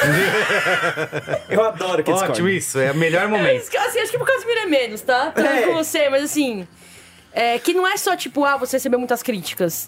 Eu adoro que Ótimo, discorde. isso. É o melhor momento. Assim, acho que pro Casimiro é menos, tá? Tô com você, mas assim... que não é só, tipo, você recebeu muitas críticas.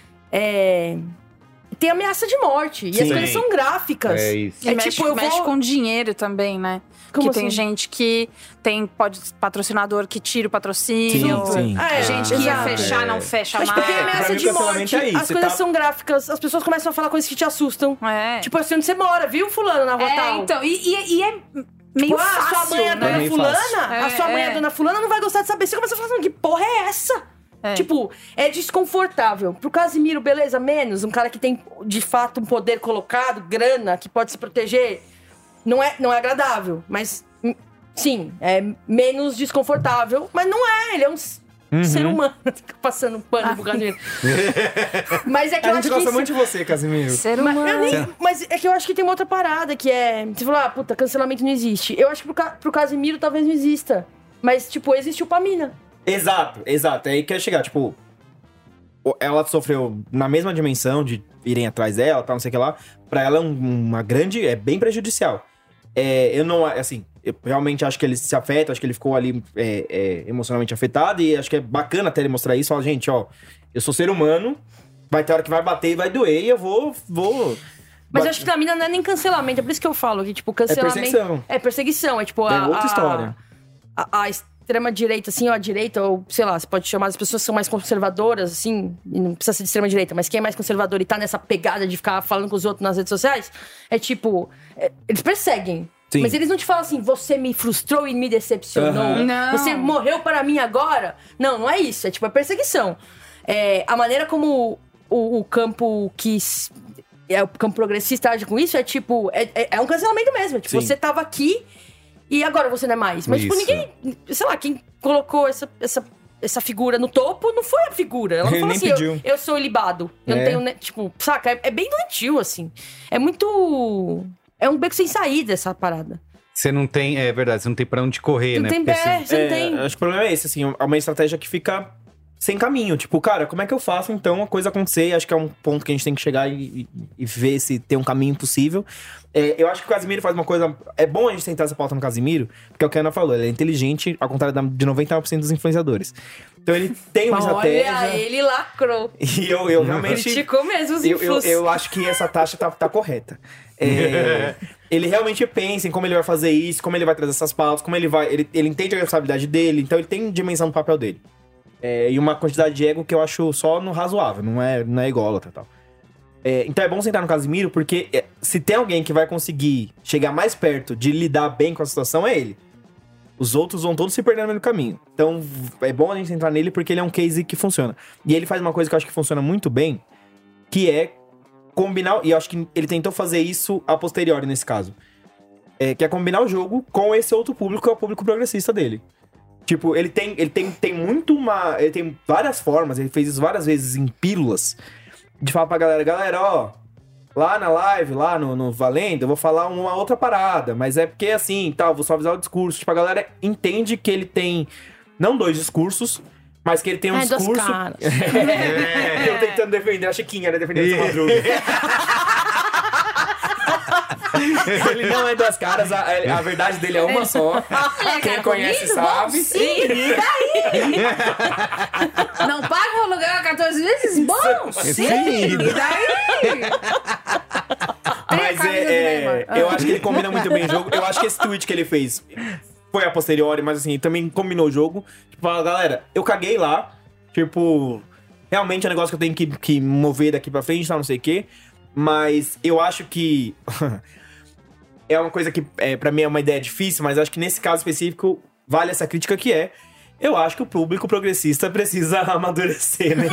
Tem ameaça de morte. E Sim. as coisas são gráficas. É isso. E mexe, eu mexe vou... com dinheiro também, né? Como que tem assim? gente que pode patrocinador que tira o patrocínio. Sim. Gente que ia exato. fechar, não fecha Mas mais. porque tem pra ameaça mim o de cancelamento morte, é isso, as você coisas tá- são gráficas, as pessoas começam a falar coisas que te assustam. É. Tipo assim, onde você mora, viu, fulano, na rua tal? Então, e é meio Tipo, fácil, sua mãe é né? dona meio fulana, fácil. a sua mãe é dona fulana, não vai gostar de saber. Você começa a falar assim, que porra é essa? Tipo, é desconfortável. Pro Casimiro, beleza, menos. Um cara que tem, de fato, um poder colocado, grana, que pode se proteger. Não é agradável, mas... Sim, é menos desconfortável, mas não é. Ele é um ser humano. Fica passando pano pro Casimiro. Mas é que A eu gente acho que gosta isso... muito de você, Casimiro. Ser Mas, humano. mas é que eu acho que tem uma outra parada, que é... Você falou, puta, cancelamento não existe. Eu acho que pro Casimiro talvez não exista. Mas, tipo, existiu pra mina. Exato. É aí que quer chegar, tipo... Ela sofreu na mesma dimensão de irem atrás dela, tal, não sei o que lá. Pra ela é uma grande... É bem prejudicial. Eu não... Assim, eu realmente acho que ele se afeta, acho que ele ficou ali emocionalmente afetado. E acho que é bacana até ele mostrar isso. Falar, gente, ó... Eu sou ser humano. Vai ter hora que vai bater e vai doer. E eu vou... Mas eu acho que na mina não é nem cancelamento. É por isso que eu falo que, tipo, cancelamento... perseguição. É perseguição. É, tipo, É outra história. A extrema-direita, assim, ou a direita, ou, sei lá, você pode chamar as pessoas que são mais conservadoras, assim, e não precisa ser de extrema-direita, mas quem é mais conservador e tá nessa pegada de ficar falando com os outros nas redes sociais, é tipo... eles perseguem. Sim. Mas eles não te falam assim, você me frustrou e me decepcionou. Aham. Não. Você morreu para mim agora. Não é isso. É tipo, é perseguição. A maneira como o campo o campo progressista age com isso é tipo... É um cancelamento mesmo. É tipo, Sim. você tava aqui e agora você não é mais. Mas, tipo, Isso. ninguém... Sei lá, quem colocou essa figura no topo não foi a figura. Ela não Ele falou nem assim, pediu. eu sou ilibado. Eu não É. tenho... Tipo, saca? É bem doentio, assim. É muito... É um beco sem saída, essa parada. Você não tem... É verdade, você não tem pra onde correr, Não né? tem Porque pé, você não tem... Acho que o problema é esse, assim. É uma estratégia que fica sem caminho. Tipo, cara, como é que eu faço, então, a coisa acontecer? Acho que é um ponto que a gente tem que chegar e ver se tem um caminho possível. Eu acho que o Casimiro faz uma coisa... É bom a gente tentar essa pauta no Casimiro, porque é o que a Ana falou. Ele é inteligente, ao contrário de 99% dos influenciadores. Então, ele tem uma estratégia... Olha, ele lacrou. E eu realmente... Criticou mesmo os Eu influs. acho que essa taxa tá correta. Ele realmente pensa em como ele vai fazer isso, como ele vai trazer essas pautas, como ele vai... Ele entende a responsabilidade dele, então ele tem dimensão do papel dele. E uma quantidade de ego que eu acho só no razoável, não é ególatra e tal. Então é bom sentar no Casimiro, porque se tem alguém que vai conseguir chegar mais perto de lidar bem com a situação, é ele. Os outros vão todos se perder no meio do caminho. Então é bom a gente entrar nele porque ele é um case que funciona. E ele faz uma coisa que eu acho que funciona muito bem, que é combinar... E eu acho que ele tentou fazer isso a posteriori nesse caso. Que é combinar o jogo com esse outro público, que é o público progressista dele. Tipo, ele tem muito uma... Ele tem várias formas, ele fez isso várias vezes em pílulas, de falar pra galera, ó, lá na live, lá no Valendo, eu vou falar uma outra parada, mas é porque assim, tal, vou só avisar o discurso. Tipo, a galera entende que ele tem, não 2 discursos, mas que ele tem um Duas discurso... caras. Eu tentando defender a Chiquinha, né? Defendendo essa madruga. Ele não é 2 caras, a verdade dele é uma só. Quem conhece sabe. Sim, e daí? Não paga o aluguel 14 vezes? Bom, sim, e daí? Mas eu acho que ele combina muito bem o jogo. Eu acho que esse tweet que ele fez foi a posteriori, mas assim, também combinou o jogo. Tipo, fala, galera, eu caguei lá. Tipo, realmente é um negócio que eu tenho que mover daqui pra frente, tal, não sei o quê. Mas eu acho que... é uma coisa que, pra mim, é uma ideia difícil, mas acho que nesse caso específico vale essa crítica que é... Eu acho que o público progressista precisa amadurecer, né?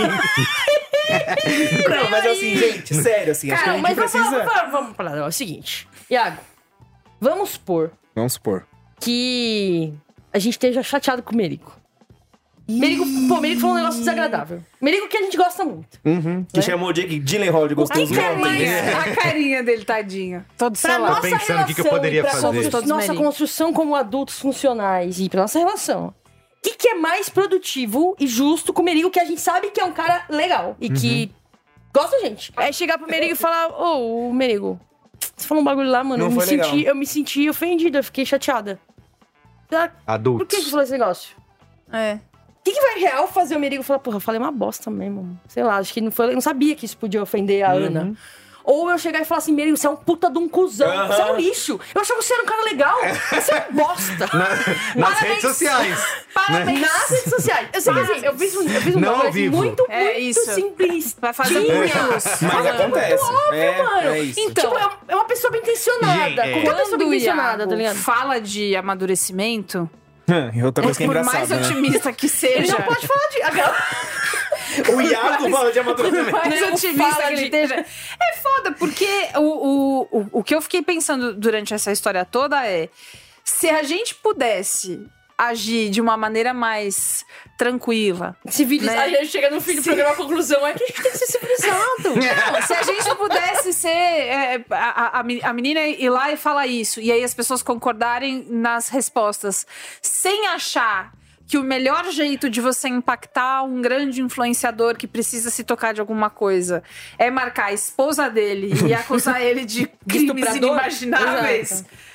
Não, mas assim, gente, sério, assim, acho que a Cara, gente mas precisa... vamos falar, é o seguinte. Iago, vamos supor Vamos supor. que a gente esteja chateado com o Merigo. Merigo falou um negócio desagradável. Merigo que a gente gosta muito. Que chamou o Jake Gyllenhaal de gostoso que ontem. Carinha, a carinha dele, tadinho. Todo Pra celular. nossa pensando o que eu relação poderia e pra fazer. Somos todos nossa Merigo. construção como adultos funcionais e pra nossa relação. que é mais produtivo e justo com o Merigo, que a gente sabe que é um cara legal e que gosta da gente. É chegar pro Merigo e falar, ô, Merigo, você falou um bagulho lá, mano, eu me senti ofendida, eu fiquei chateada. Adultos. Por que você falou esse negócio? É. O que vai real fazer o Merigo falar, porra, eu falei uma bosta mesmo. Sei lá, acho que não foi, eu não sabia que isso podia ofender a Ana. Ou eu chegar e falar assim, Merigo, você é um puta de um cuzão, você é um lixo. Eu achava que você era um cara legal, você é um bosta. Nas redes sociais. Parabéns. Nas redes sociais. Eu sei que assim, eu fiz um Não ao bagulho vivo. muito isso. simples. Vai fazer Mas acontece. Mano, É isso. Então, tipo, é uma pessoa bem intencionada. Gente, Qualquer pessoa bem quando o intencionada, Iago tá ligado? fala de amadurecimento, Outra coisa que é por engraçada, mais né? otimista que Ele seja... não pode falar de... O Iago fala de amadurecimento. mais Não otimista fala que ele de- esteja. É foda, porque o que eu fiquei pensando durante essa história toda é: se a gente pudesse agir de uma maneira mais tranquila. Civilizado. Né? A gente chega no fim do programa, a conclusão é que a gente tem que ser civilizado. Não, se a gente pudesse ser a menina ir lá e falar isso, e aí as pessoas concordarem nas respostas, sem achar que o melhor jeito de você impactar um grande influenciador que precisa se tocar de alguma coisa é marcar a esposa dele e acusar ele de crimes Estuprador? inimagináveis. Exato.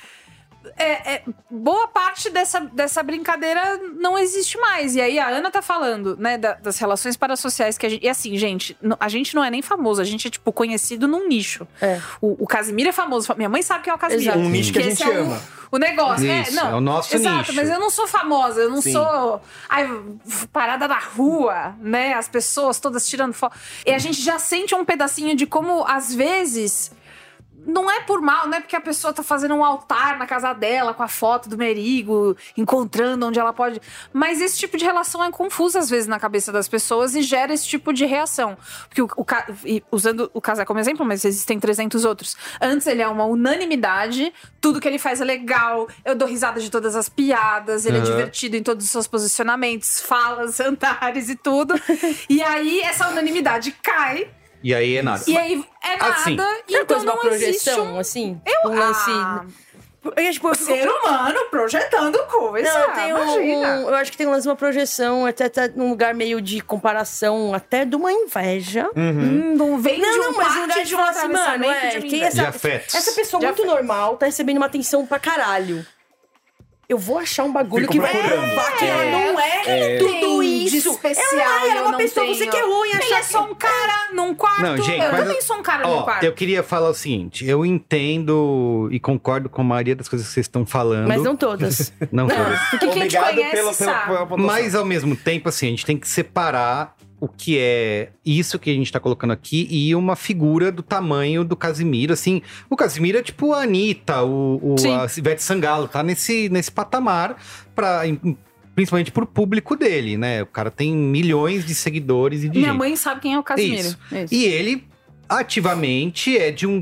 Boa parte dessa brincadeira não existe mais. E aí a Ana tá falando, né, das relações parassociais que a gente... E assim, gente, a gente não é nem famoso, a gente é, tipo, conhecido num nicho. É. O Casimiro é famoso. Minha mãe sabe quem é o Casimiro. Exato. Um nicho que a esse gente é ama. O negócio, Isso, não, é o nosso exato, nicho. mas eu não sou famosa, eu não Sim. sou parada na rua, né? As pessoas todas tirando foto. E a gente já sente um pedacinho de como, às vezes, não é por mal, não é porque a pessoa tá fazendo um altar na casa dela com a foto do Merigo, encontrando onde ela pode. Mas esse tipo de relação é confusa, às vezes, na cabeça das pessoas e gera esse tipo de reação. Porque, usando o Casé como exemplo, mas existem 300 outros. Antes, ele é uma unanimidade, tudo que ele faz é legal, eu dou risada de todas as piadas, ele é divertido em todos os seus posicionamentos, falas, andares e tudo. E aí, essa unanimidade cai. E aí é nada. E aí é nada, Assim, então Coisa, uma não existe projeção, assim. Eu, um lance... tipo, ser humano projetando coisa. Não, eu tenho imagina. eu acho que tem um lance de uma projeção, até tá num lugar meio de comparação, até de uma inveja. Não vem de um Não, mas um parte lugar de um atravessamento de que inveja. De afetos. essa pessoa De muito afetos. normal tá recebendo uma atenção pra caralho. Eu vou achar um bagulho Fico que vai procurando. provar que ela não é tudo Tem de isso. especial, ela é eu uma não pessoa, tenho. você que é ruim, Ele achar é só um cara num quarto. Não, gente, eu mas também sou um cara num quarto. Eu queria falar o seguinte, eu entendo e concordo com a maioria das coisas que vocês estão falando. Mas não todas. Não todas. Porque quem te Obrigado conhece sabe. pela pontuação. Mas, ao mesmo tempo, assim, a gente tem que separar o que é isso que a gente tá colocando aqui e uma figura do tamanho do Casimiro, assim. O Casimiro é tipo a Anitta, Sim. a Ivete Sangalo, tá nesse patamar, principalmente pro público dele, né? O cara tem milhões de seguidores e de Minha gente. mãe sabe quem é o Casimiro. Isso. Isso. E ele, ativamente,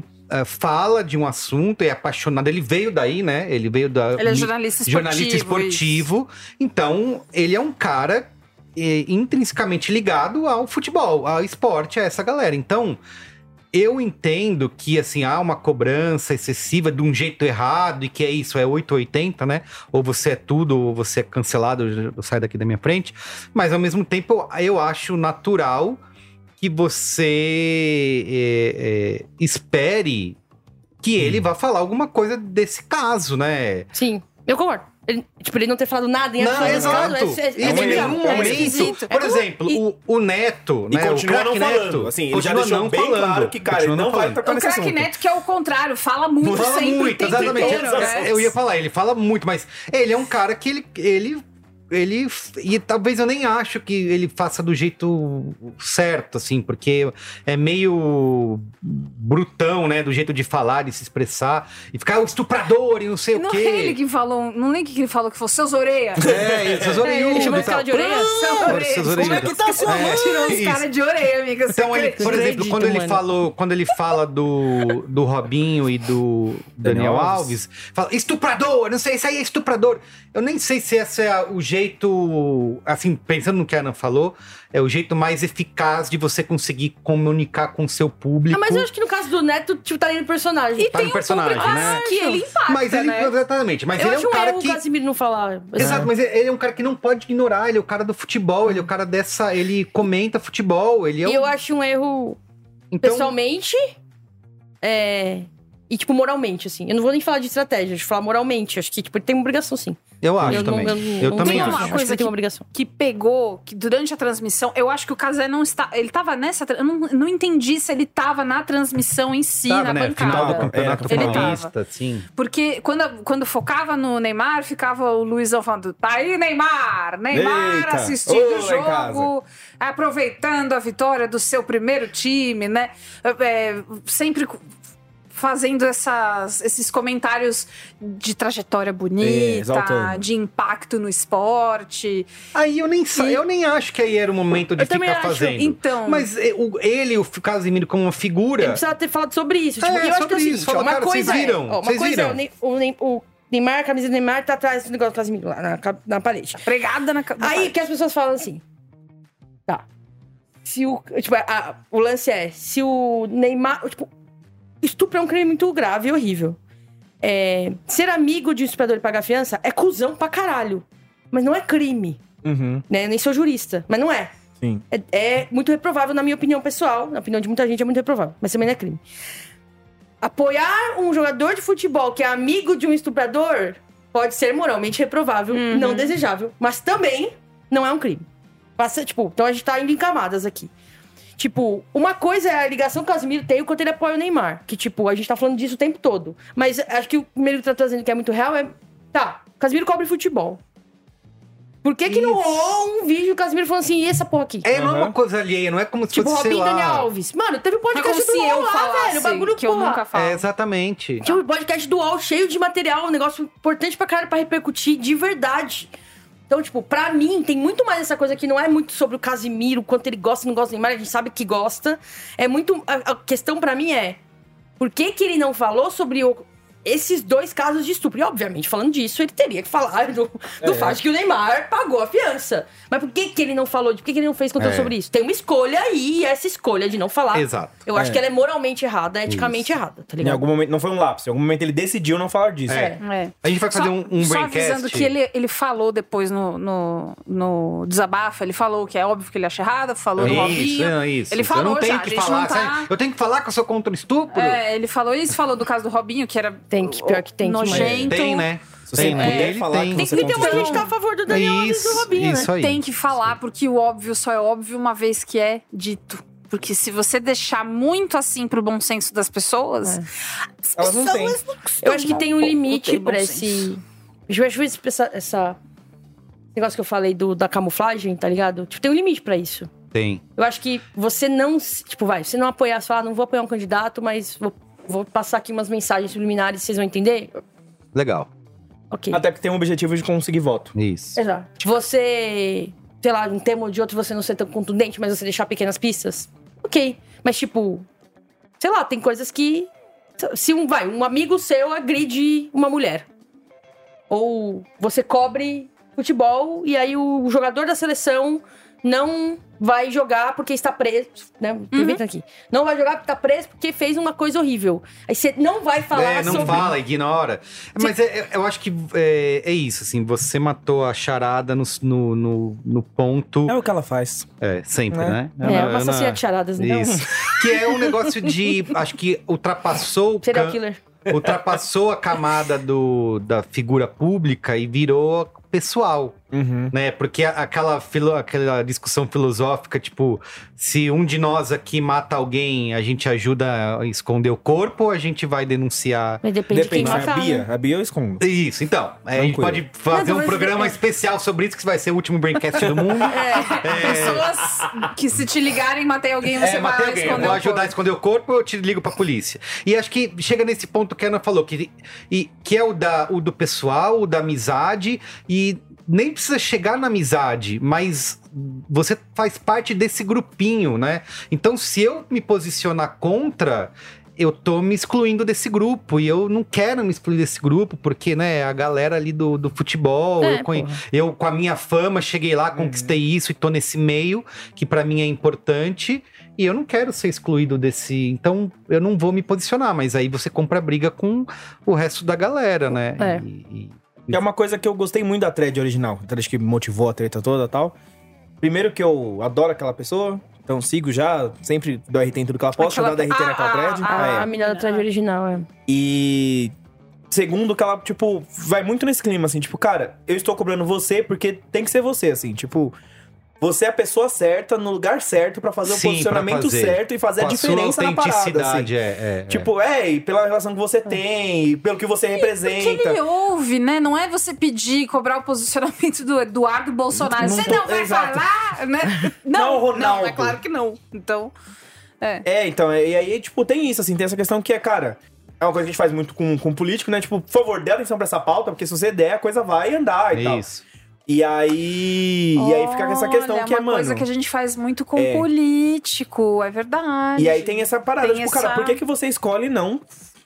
fala de um assunto, é apaixonado. Ele veio daí, né? Ele veio da... Ele é jornalista esportivo. Então, ele é um cara intrinsecamente ligado ao futebol, ao esporte, a essa galera. Então, eu entendo que, assim, há uma cobrança excessiva de um jeito errado e que é isso, é 880, né? Ou você é tudo, ou você é cancelado, sai daqui da minha frente. Mas, ao mesmo tempo, eu acho natural que você espere que ele vá falar alguma coisa desse caso, né? Sim, eu concordo. Ele não ter falado nada em Não, absolutamente exato. nada, E em nenhum esquisito. momento. Por exemplo, o Neto, E né? continua o não craque falando. Neto, Assim, ele já continua deixou não bem falando. claro que, cara, ele Continua não vai falando. tocar O nesse craque assunto. Neto, que é o contrário, fala muito Fala sempre, o muito, tempo exatamente. inteiro, né? Eu ia falar, ele fala muito, mas ele é um cara que ele e talvez eu nem acho que ele faça do jeito certo, assim, porque é meio brutão, né, do jeito de falar, de se expressar, e ficar o estuprador e não sei Não o quê. é ele que falou, não lembro o que ele falou que foi seus orelhas. Essas orelhudas. Ele chamou e esse cara tal. de orelha? Seus orelhas. Seus orelhudas. Como é que tá sua mãe? Tirou os isso. caras de orelha, amiga. Então, ele, por exemplo, acredito, quando ele fala do Robinho e do Daniel Alves, fala estuprador, não sei, isso aí é estuprador. Eu nem sei se esse é o jeito jeito, assim, pensando no que a Ana falou, é o jeito mais eficaz de você conseguir comunicar com o seu público. Ah, mas eu acho que no caso do Neto, tipo, tá ali no personagem. E Tá tem no personagem, público né? que ele impacta, Mas ele, né? exatamente, mas Eu ele é acho um cara erro que... o Casimiro não falar. Exato, mas ele é um cara que não pode ignorar, ele é o cara do futebol, ele é o cara dessa... Ele comenta futebol, ele é E eu acho um erro, Então, pessoalmente, e, tipo, moralmente, assim. Eu não vou nem falar de estratégia, deixa eu falar moralmente. Acho que, tipo, ele tem uma obrigação, sim. eu acho eu também. Não, eu não também tenho acho. uma Acho coisa que que tem uma obrigação. Que pegou, que durante a transmissão, eu acho que o Casé não está. Ele tava nessa. Eu não entendi se ele tava na transmissão em si, Tava, na né? Final do bancada. Campeonato Ele tava. Paulista, sim. Porque quando focava no Neymar, ficava o Luizão falando: tá aí, Neymar! Neymar Eita! assistindo Ô, o lá em casa. jogo, aproveitando a vitória do seu primeiro time, né? Sempre fazendo esses comentários de trajetória bonita, exaltando. de impacto no esporte. Aí eu nem acho que aí era o momento de Eu também ficar acho. fazendo. Então, Mas o Casimiro como uma figura... Ele precisava ter falado sobre isso. Tipo, É, eu acho que é sobre o isso. seguinte, Fala, ó, uma cara, coisa vocês viram? é... Ó, uma Vocês coisa viram? é o Neymar, a camisa do Neymar, tá atrás do negócio do Casimiro lá na parede. pregada na Aí que as pessoas falam assim... Tá. Se o... Tipo, o lance é... Se o Neymar... Tipo, estupro é um crime muito grave e horrível. Ser amigo de um estuprador e pagar fiança é cuzão pra caralho. Mas não é crime. Uhum, Né? Eu nem sou jurista, mas não é. sim. É muito reprovável, na minha opinião pessoal. Na opinião de muita gente, é muito reprovável. Mas também não é crime. Apoiar um jogador de futebol que é amigo de um estuprador pode ser moralmente reprovável, não desejável. Mas também não é um crime. Então a gente tá indo em camadas aqui. Tipo, uma coisa é a ligação que o Casimiro tem enquanto ele apoia o Neymar. Que, tipo, a gente tá falando disso o tempo todo. Mas acho que o primeiro que tá trazendo que é muito real é... Tá, o Casimiro cobre futebol. Por que não rolou um vídeo do Casimiro falando assim, e essa porra aqui? Não é uma coisa alheia, não é como se Tipo, fosse, sei Robinho e lá... Daniel Alves. Mano, teve um é como podcast se do UOL eu lá, falasse velho. O bagulho, que eu porra. nunca falo. exatamente. Tinha um podcast do UOL cheio de material, um negócio importante pra caralho pra repercutir de verdade. Então, tipo, pra mim, tem muito mais essa coisa que não é muito sobre o Casimiro, quanto ele gosta e não gosta do Neymar, a gente sabe que gosta. É muito... A questão pra mim é... Por que ele não falou sobre esses dois casos de estupro? E, obviamente, falando disso, ele teria que falar do fato de que o Neymar pagou a fiança. Mas por que ele não falou? Por que ele não fez conteúdo sobre isso? Tem uma escolha aí, e essa escolha de não falar... Exato. Eu acho que ela é moralmente errada, eticamente errada, tá Em ligado? algum momento, não foi um lapso, em algum momento ele decidiu não falar disso. A gente vai fazer um Só braincast. avisando que ele falou depois no desabafo, ele falou que é óbvio que ele acha errado, falou do Robinho. Isso. Ele falou eu não tenho já, que a gente falar, não tá... sabe? Eu tenho que falar que eu sou contra o estupro? Ele falou isso, falou do caso do Robinho, que era Pior que tem. nojento. Tem, né? Se você puder falar que Tem você que ter uma conquistou. gente tá a favor do Daniel Alves e do Robinho, né? isso aí. Tem que falar, porque o óbvio só é óbvio uma vez que é dito. Porque se você deixar muito assim pro bom senso das pessoas, as Elas não têm. pessoas Eu acho que tem um limite ter bom pra senso. esse... Deixa eu ver essa negócio que eu falei da camuflagem, tá ligado? Tipo, tem um limite pra isso. Tem. Eu acho que você não... Tipo, você não apoiar, você falar, não vou apoiar um candidato, mas vou passar aqui umas mensagens subliminares, vocês vão entender? Legal. Ok. Até porque tem o objetivo de conseguir voto. Isso. Exato. Você, sei lá, um termo ou de outro você não ser tão contundente, mas você deixar pequenas pistas. Ok. Mas, tipo, sei lá, tem coisas que... Se um amigo seu agride uma mulher. Ou você cobre futebol e aí o jogador da seleção não vai jogar porque está preso, né? Tô inventando aqui. Não vai jogar porque está preso porque fez uma coisa horrível. Aí você não vai falar não sobre... fala, ignora. Mas eu acho que é isso, assim. Você matou a charada no ponto... É o que ela faz. Sempre, né? uma assassina de charadas, então. Isso. Que é um negócio de... Acho que ultrapassou... Serial killer. Ultrapassou a camada da figura pública e virou pessoal, né? Porque aquela discussão filosófica, tipo, se um de nós aqui mata alguém, a gente ajuda a esconder o corpo ou a gente vai denunciar? Mas depende de quem Depende, matar, né? a Bia eu escondo. Isso, então. A gente Tranquilo. pode fazer Não, um programa especial sobre isso, que vai ser o último Braincast do mundo. Pessoas que se te ligarem, matei alguém, você Matei vai alguém, eu esconder vou o ajudar a corpo. esconder o corpo, eu te ligo pra polícia. E acho que chega nesse ponto que a Ana falou, que é o do pessoal, o da amizade, e nem precisa chegar na amizade, mas você faz parte desse grupinho, né? Então, se eu me posicionar contra, eu tô me excluindo desse grupo. E eu não quero me excluir desse grupo, porque, né, a galera ali do futebol, eu com a minha fama cheguei lá, conquistei isso e tô nesse meio, que pra mim é importante. E eu não quero ser excluído desse... Então, eu não vou me posicionar. Mas aí você compra briga com o resto da galera, né? É uma coisa que eu gostei muito da thread original. A thread que motivou a treta toda e tal. Primeiro que eu adoro aquela pessoa. Então sigo já, sempre dou RT em tudo que ela posta. Dá RT naquela thread. A menina da thread original, E... Segundo, que ela, tipo, vai muito nesse clima, assim. Tipo, cara, eu estou cobrando você porque tem que ser você, assim. Tipo... Você é a pessoa certa, no lugar certo, pra fazer o posicionamento certo e fazer a diferença na parada, assim. Tipo, e pela relação que você tem, pelo que você representa. Porque ele ouve, né? Não é você pedir, cobrar o posicionamento do Eduardo Bolsonaro. Você não vai falar, né? Não, Ronaldo. Não, é claro que não. Então, Então, e aí, tipo, tem isso, assim, tem essa questão que é, cara... É uma coisa que a gente faz muito com político, né? Tipo, por favor, dê atenção pra essa pauta, porque se você der, a coisa vai andar e tal. Isso. E aí fica com essa questão que é, mano... É uma coisa que a gente faz muito com político, é verdade. E aí tem essa parada, tipo, cara, por que você escolhe não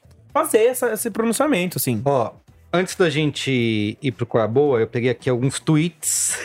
fazer esse pronunciamento, assim? Ó, antes da gente ir pro Qual é a Boa, eu peguei aqui alguns tweets.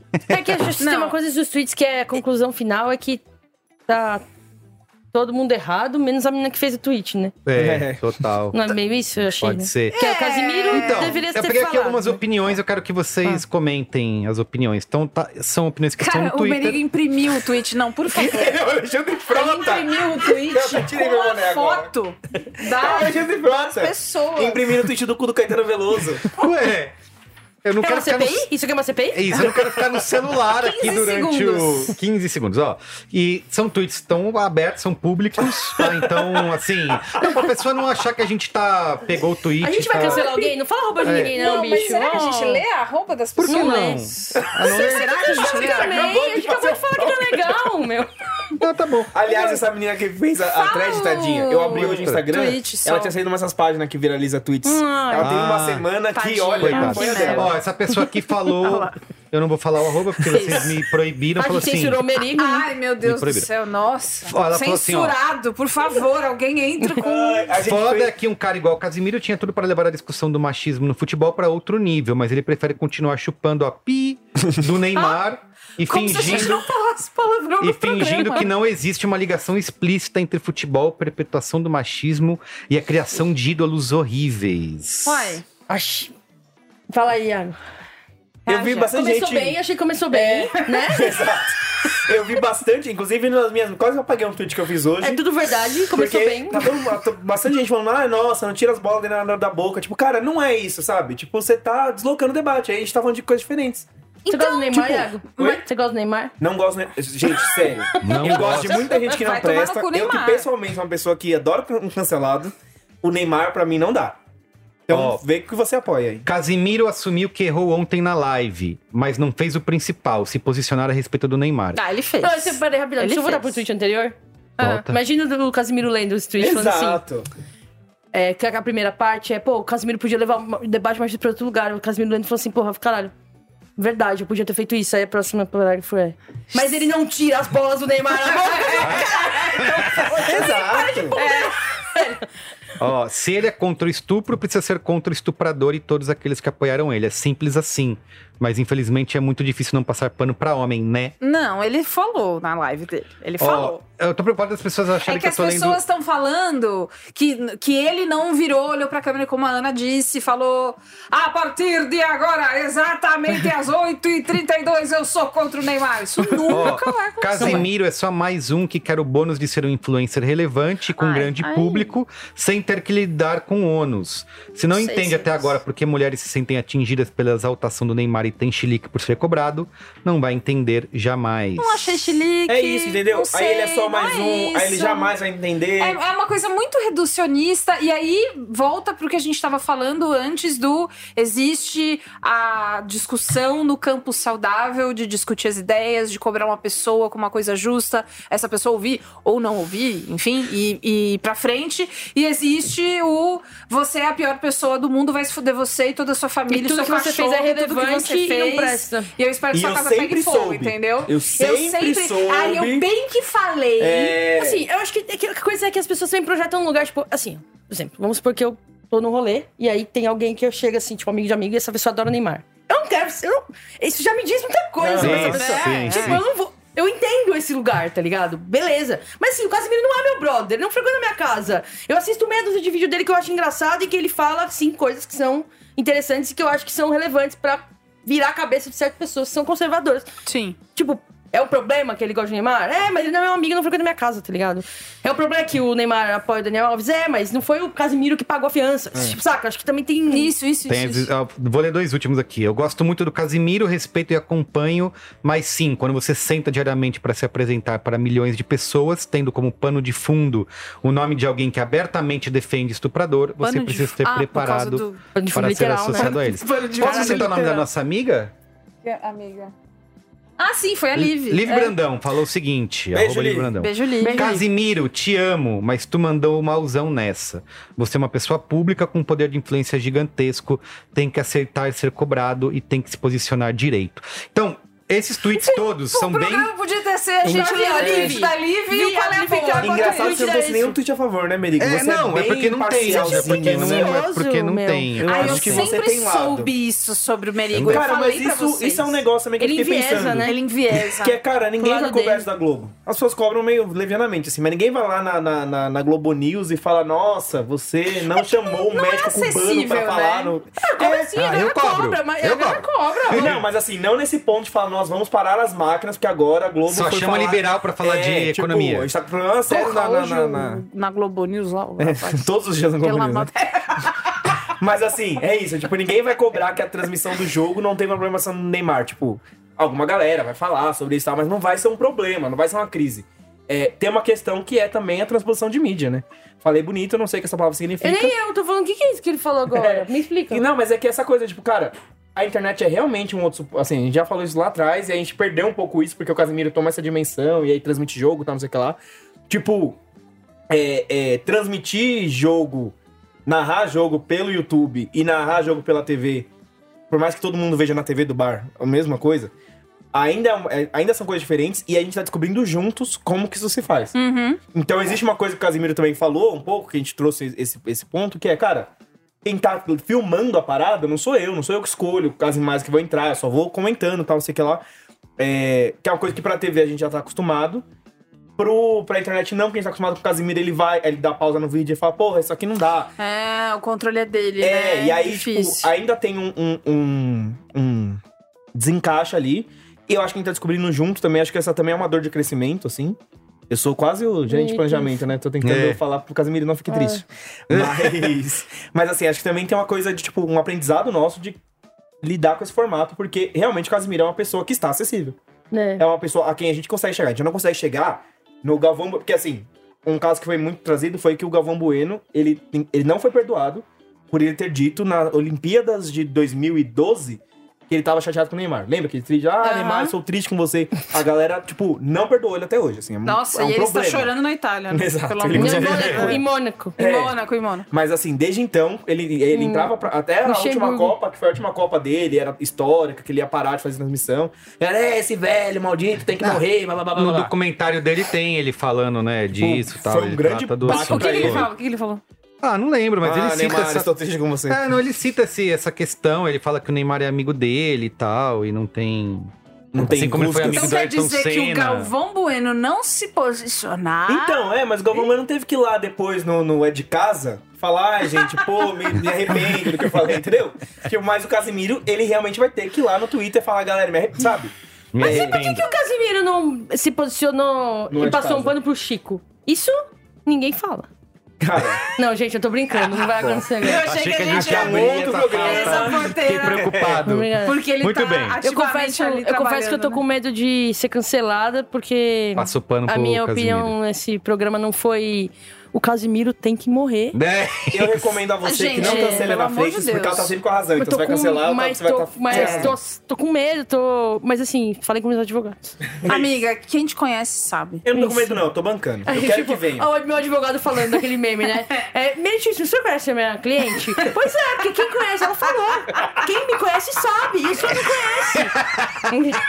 É que a gente tem uma coisa dos tweets que é a conclusão final, é que tá todo mundo errado, menos a menina que fez o tweet, né? Total. Não é meio isso, eu achei. Pode ser. Que o Casimiro deveria ter eu peguei aqui falado. algumas opiniões, eu quero que vocês comentem as opiniões. Então, são opiniões que estão no Cara, o Twitter. Merigo imprimiu o tweet. Não, por favor. O Alexandre Frota! Ele imprimiu o tweet Eu tirei meu com boné a agora. foto O da Alexandre Frota! pessoa. Imprimindo o tweet do cu do Caetano Veloso. Ué, eu não É quero uma ficar CPI? Isso aqui é uma CPI? É isso, eu não quero ficar no celular aqui 15 durante segundos. 15 segundos, ó. E são tweets tão abertos, são públicos, tá? Então, assim, pra pessoa não achar que a gente pegou o tweet. A gente vai cancelar alguém? Não fala roupa de ninguém, não, bicho. Mas será que a gente Ó. lê a roupa das Por que pessoas? não? Será que a gente lê a Também, a gente acabou de falar que não é legal, meu. Ah, tá bom. Aliás, essa menina que fez a thread, tadinha, eu abri hoje o Instagram, Tweet só. ela tinha saído nessas páginas que viraliza tweets. Ela tem uma semana que, tadinha. olha, Coitado. acompanha Que dela. Ó, essa pessoa aqui falou... Eu não vou falar o arroba, porque vocês me proibiram. A Falou gente assim... censurou o Merigo. Ai, meu Deus do proibiram. céu, nossa. Ó, ela falou assim, ó. Censurado, por favor, alguém entra com... A gente Foda fez- é que um cara igual o Casimiro tinha tudo para levar a discussão do machismo no futebol para outro nível, mas ele prefere continuar chupando a pi do Neymar e Como se a gente fingindo... não falasse palavrão no programa. que não existe uma ligação explícita entre futebol, perpetuação do machismo e a criação de ídolos horríveis. Uai. Acho. Fala aí, Iago. Eu vi bastante Começou gente... bem, achei que começou bem, né? Exato. Eu vi bastante, inclusive nas minhas... Quase eu apaguei um tweet que eu fiz hoje. É tudo verdade, começou Porque bem. tá bastante gente falando, nossa, não tira as bolas da boca. Tipo, cara, não é isso, sabe? Tipo, você tá deslocando o debate. Aí a gente tá falando de coisas diferentes. Você gosta do Neymar, tipo, Iago? oi? Você gosta do Neymar? Não gosto... Gente, sério. Não eu gosto gosto. de muita gente que não Vai tomar no presta. cu, Eu que Neymar. pessoalmente sou uma pessoa que adora um cancelado. O Neymar, pra mim, não dá. Então, Ó. vê o que você apoia aí. Casimiro assumiu que errou ontem na live, mas não fez o principal, se posicionar a respeito do Neymar. Ah, ele fez. Não, você peraí, rapidão. Ele Deixa eu voltar fez. pro tweet anterior. Volta. Imagina o Casimiro lendo os tweets falando assim. Exato. Que a primeira parte é, pô, o Casimiro podia levar o debate mais pra outro lugar. O Casimiro lendo falou assim, porra, caralho. Verdade, eu podia ter feito isso. Aí a próxima parágrafo é. Mas ele não tira as bolas do Neymar na boca. Exato. Ó, se ele é contra o estupro, precisa ser contra o estuprador e todos aqueles que apoiaram ele. É simples assim. Mas infelizmente é muito difícil não passar pano pra homem, né? Não, ele falou na live dele. Ele falou. Ó, eu tô preocupado das pessoas acharem É que eu as tô lendo... pessoas estão falando que ele não virou, olhou pra câmera, como a Ana disse, falou: a partir de agora, exatamente às 8h32, eu sou contra o Neymar. Isso nunca vai acontecer. Casimiro é só mais um que quer o bônus de ser um influencer relevante com um grande público, sem ter que lidar com ônus. Se não Sei, entende sei, até agora porque mulheres se sentem atingidas pela exaltação do Neymar e tem chilique por ser cobrado, não vai entender jamais. Não achei chilique. É isso, entendeu? não sei, aí ele é só mais não é um, aí ele isso. jamais vai entender. É uma coisa muito reducionista, e aí volta pro que a gente estava falando antes do... Existe a discussão no campo saudável de discutir as ideias, de cobrar uma pessoa com uma coisa justa, essa pessoa ouvir ou não ouvir, enfim, e ir pra frente. E existe existe você é a pior pessoa do mundo, vai se fuder você e toda a sua família, E tudo seu que você cachorro, fez é e tudo que relevante você e não fez. presta. E eu espero que E sua eu casa sempre pegue fogo, soube. entendeu? Eu sempre soube. Ai, eu bem que falei. Assim, eu acho que a coisa é que as pessoas sempre projetam um lugar, tipo, assim, por exemplo, vamos supor que eu tô no rolê e aí tem alguém que eu chego assim, tipo, amigo de amigo, e essa pessoa adora Neymar. Eu não quero. Isso já me diz muita coisa. Sim, Essa pessoa. sim, Tipo, sim. eu não vou. Eu entendo esse lugar, tá ligado? Beleza. Mas assim, o Casimiro não é meu brother, ele não frequenta minha casa. Eu assisto meia dúzia de vídeo dele que eu acho engraçado e que ele fala, assim, coisas que são interessantes e que eu acho que são relevantes pra virar a cabeça de certas pessoas que são conservadoras. Sim. Tipo, é um problema que ele gosta de Neymar? É, mas ele não é meu amigo, não frequenta minha casa, tá ligado? É um problema que o Neymar apoia o Daniel Alves? É, mas não foi o Casimiro que pagou a fiança. Tipo, saca? Acho que também tem... Isso. Vou ler 2 últimos aqui. Eu gosto muito do Casimiro, respeito e acompanho, mas sim, quando você senta diariamente para se apresentar para milhões de pessoas, tendo como pano de fundo o nome de alguém que abertamente defende estuprador, você Pano de precisa fu- ter por causa preparado do- Pano de fundo para ser literal, associado né? a eles. Pano de Posso fundo citar o nome da literal. nossa amiga? Amiga. Ah, sim, foi a Liv. Liv É. Brandão falou o seguinte, Beijo, arroba Liv Liv. Brandão. Beijo, Liv. Casimiro, te amo, mas tu mandou o mauzão nessa. Você é uma pessoa pública com poder de influência gigantesco, tem que aceitar ser cobrado e tem que se posicionar direito. Então, esses tweets todos são O bem... programa podia ter sido a gente Engraçado. lê a Liv da Liv e o qual é a boa. Engraçado que você não trouxe isso. nenhum tweet a favor, né, Merigo? É, Você não, é bem porque não tem, imparcialzinho, é porque não, né? é porque não Meu. tem. Eu Ai, eu acho que você sempre tem lado. soube isso sobre o Merigo. Eu Cara, falei mas pra isso, vocês. isso é um negócio também que Ele eu fiquei enviesa, pensando. né? Ele enviesa. Que é, cara, ninguém Pro vai lado cobrar dele. isso da Globo. As pessoas cobram meio levianamente, assim, mas ninguém vai lá na Globo News e fala, nossa, você não chamou o médico cubano acessível, pra falar né? no... Como assim? Ah, A eu galera cobro. cobra, mas Eu a galera cobra. Não, mas assim, não nesse ponto de falar, nós vamos parar as máquinas, porque agora a Globo Só foi chama falar... liberal pra falar de tipo, economia. A gente tá com problema sério Porra, hoje na... na Globo News lá. o rapaz. Todos os dias na Globo Pela News, né? Mas assim, é isso. Tipo, ninguém vai cobrar que a transmissão do jogo não teve uma programação do Neymar. Tipo, alguma galera vai falar sobre isso e tal, mas não vai ser um problema, não vai ser uma crise. É, tem uma questão que é também a transposição de mídia, né? Falei bonito, eu não sei o que essa palavra significa. Nem eu, tô falando, o que é isso que ele falou agora? Me explica. E não, mas é que essa coisa, tipo, cara, a internet é realmente um outro... Assim, a gente já falou isso lá atrás e a gente perdeu um pouco isso porque o Casimiro toma essa dimensão e aí transmite jogo e tal, não sei o que lá. Tipo, transmitir jogo, narrar jogo pelo YouTube e narrar jogo pela TV, por mais que todo mundo veja na TV do bar a mesma coisa, ainda são coisas diferentes e a gente tá descobrindo juntos como que isso se faz. Então existe uma coisa que o Casimiro também falou um pouco, que a gente trouxe esse ponto, que é, cara, quem tá filmando a parada não sou eu que escolho as imagens que vão entrar, eu só vou comentando e tal, não sei o que lá. Que é uma coisa que pra TV a gente já tá acostumado. Pra internet não, quem tá acostumado com o Casimiro, ele dá pausa no vídeo e fala, porra, isso aqui não dá. É, o controle é dele, né? E aí, Difícil. tipo, ainda tem um desencaixe ali. E eu acho que a gente tá descobrindo junto também. Acho que essa também é uma dor de crescimento, assim. Eu sou quase o gerente de planejamento, né? Tô tentando falar pro Casimiro não fique triste. Mas assim, acho que também tem uma coisa de, tipo, um aprendizado nosso de lidar com esse formato. Porque, realmente, o Casimiro é uma pessoa que está acessível. É uma pessoa a quem a gente consegue chegar. A gente não consegue chegar no Galvão... Porque, assim, um caso que foi muito trazido foi que o Galvão Bueno, ele não foi perdoado por ele ter dito na Olimpíadas de 2012 que ele tava chateado com o Neymar. Lembra que ele triste? Neymar, eu sou triste com você. A galera, tipo, não perdoou ele até hoje, assim. Nossa, é um e ele está problema. chorando na Itália, né? Exato, Pelo ele amor de não- Deus. Em Mônaco. Em Mônaco. Mas assim, desde então, ele entrava até a última Luxemburgo. Copa, que foi a última Copa dele, era histórica, que ele ia parar de fazer transmissão. Era esse velho maldito, tem que morrer, blá blá blá No blá. documentário dele tem ele falando, né, disso e tal. foi um ele grande trata do baque assunto pra ele. todo. O que ele falou? Ah, não lembro, mas ele cita Neymar, essa... estou triste com você. É, não, ele cita essa questão, ele fala que o Neymar é amigo dele e tal, e não tem... Não tem assim como ele foi rusgas. amigo Então do quer Ayrton dizer que o Senna. Galvão Bueno não se posicionar... Então, mas o Galvão Bueno não teve que ir lá depois no É de Casa falar, ai, gente, pô, me arrependo do que eu falei, entendeu? Tipo, mas o Casimiro, ele realmente vai ter que ir lá no Twitter e falar, galera, me arrependo, sabe? Me Por que arrependo. o Casimiro não se posicionou Não é e de passou casa. um pano pro Chico? Isso ninguém fala. Cara, Não, gente, eu tô brincando, não vai acontecer Eu agora. achei que a gente ia ia abrir essa abrir essa pauta. Fiquei porteira. preocupado. Obrigada. Porque ele Muito tá bem. ativamente Eu confesso ali que eu tô trabalhando, com medo de ser cancelada, porque Passa o pano a pro minha Casimiro. opinião nesse programa não foi o Casimiro tem que morrer. Né? Eu recomendo a você que não Gente, cancele pelo na amor frente, de porque ela tá Deus. sempre com a razão. Então você vai cancelar, mas você vai estar... tô com medo, Mas assim, falei com meus advogados. Amiga, quem te conhece sabe. Eu não tô com medo, não. Eu tô bancando. Eu quero que venha. Ó, meu advogado falando daquele meme, né? Meritíssimo, você conhece a minha cliente? Pois é, porque quem conhece, ela falou. Quem me conhece sabe, e o senhor não conhece.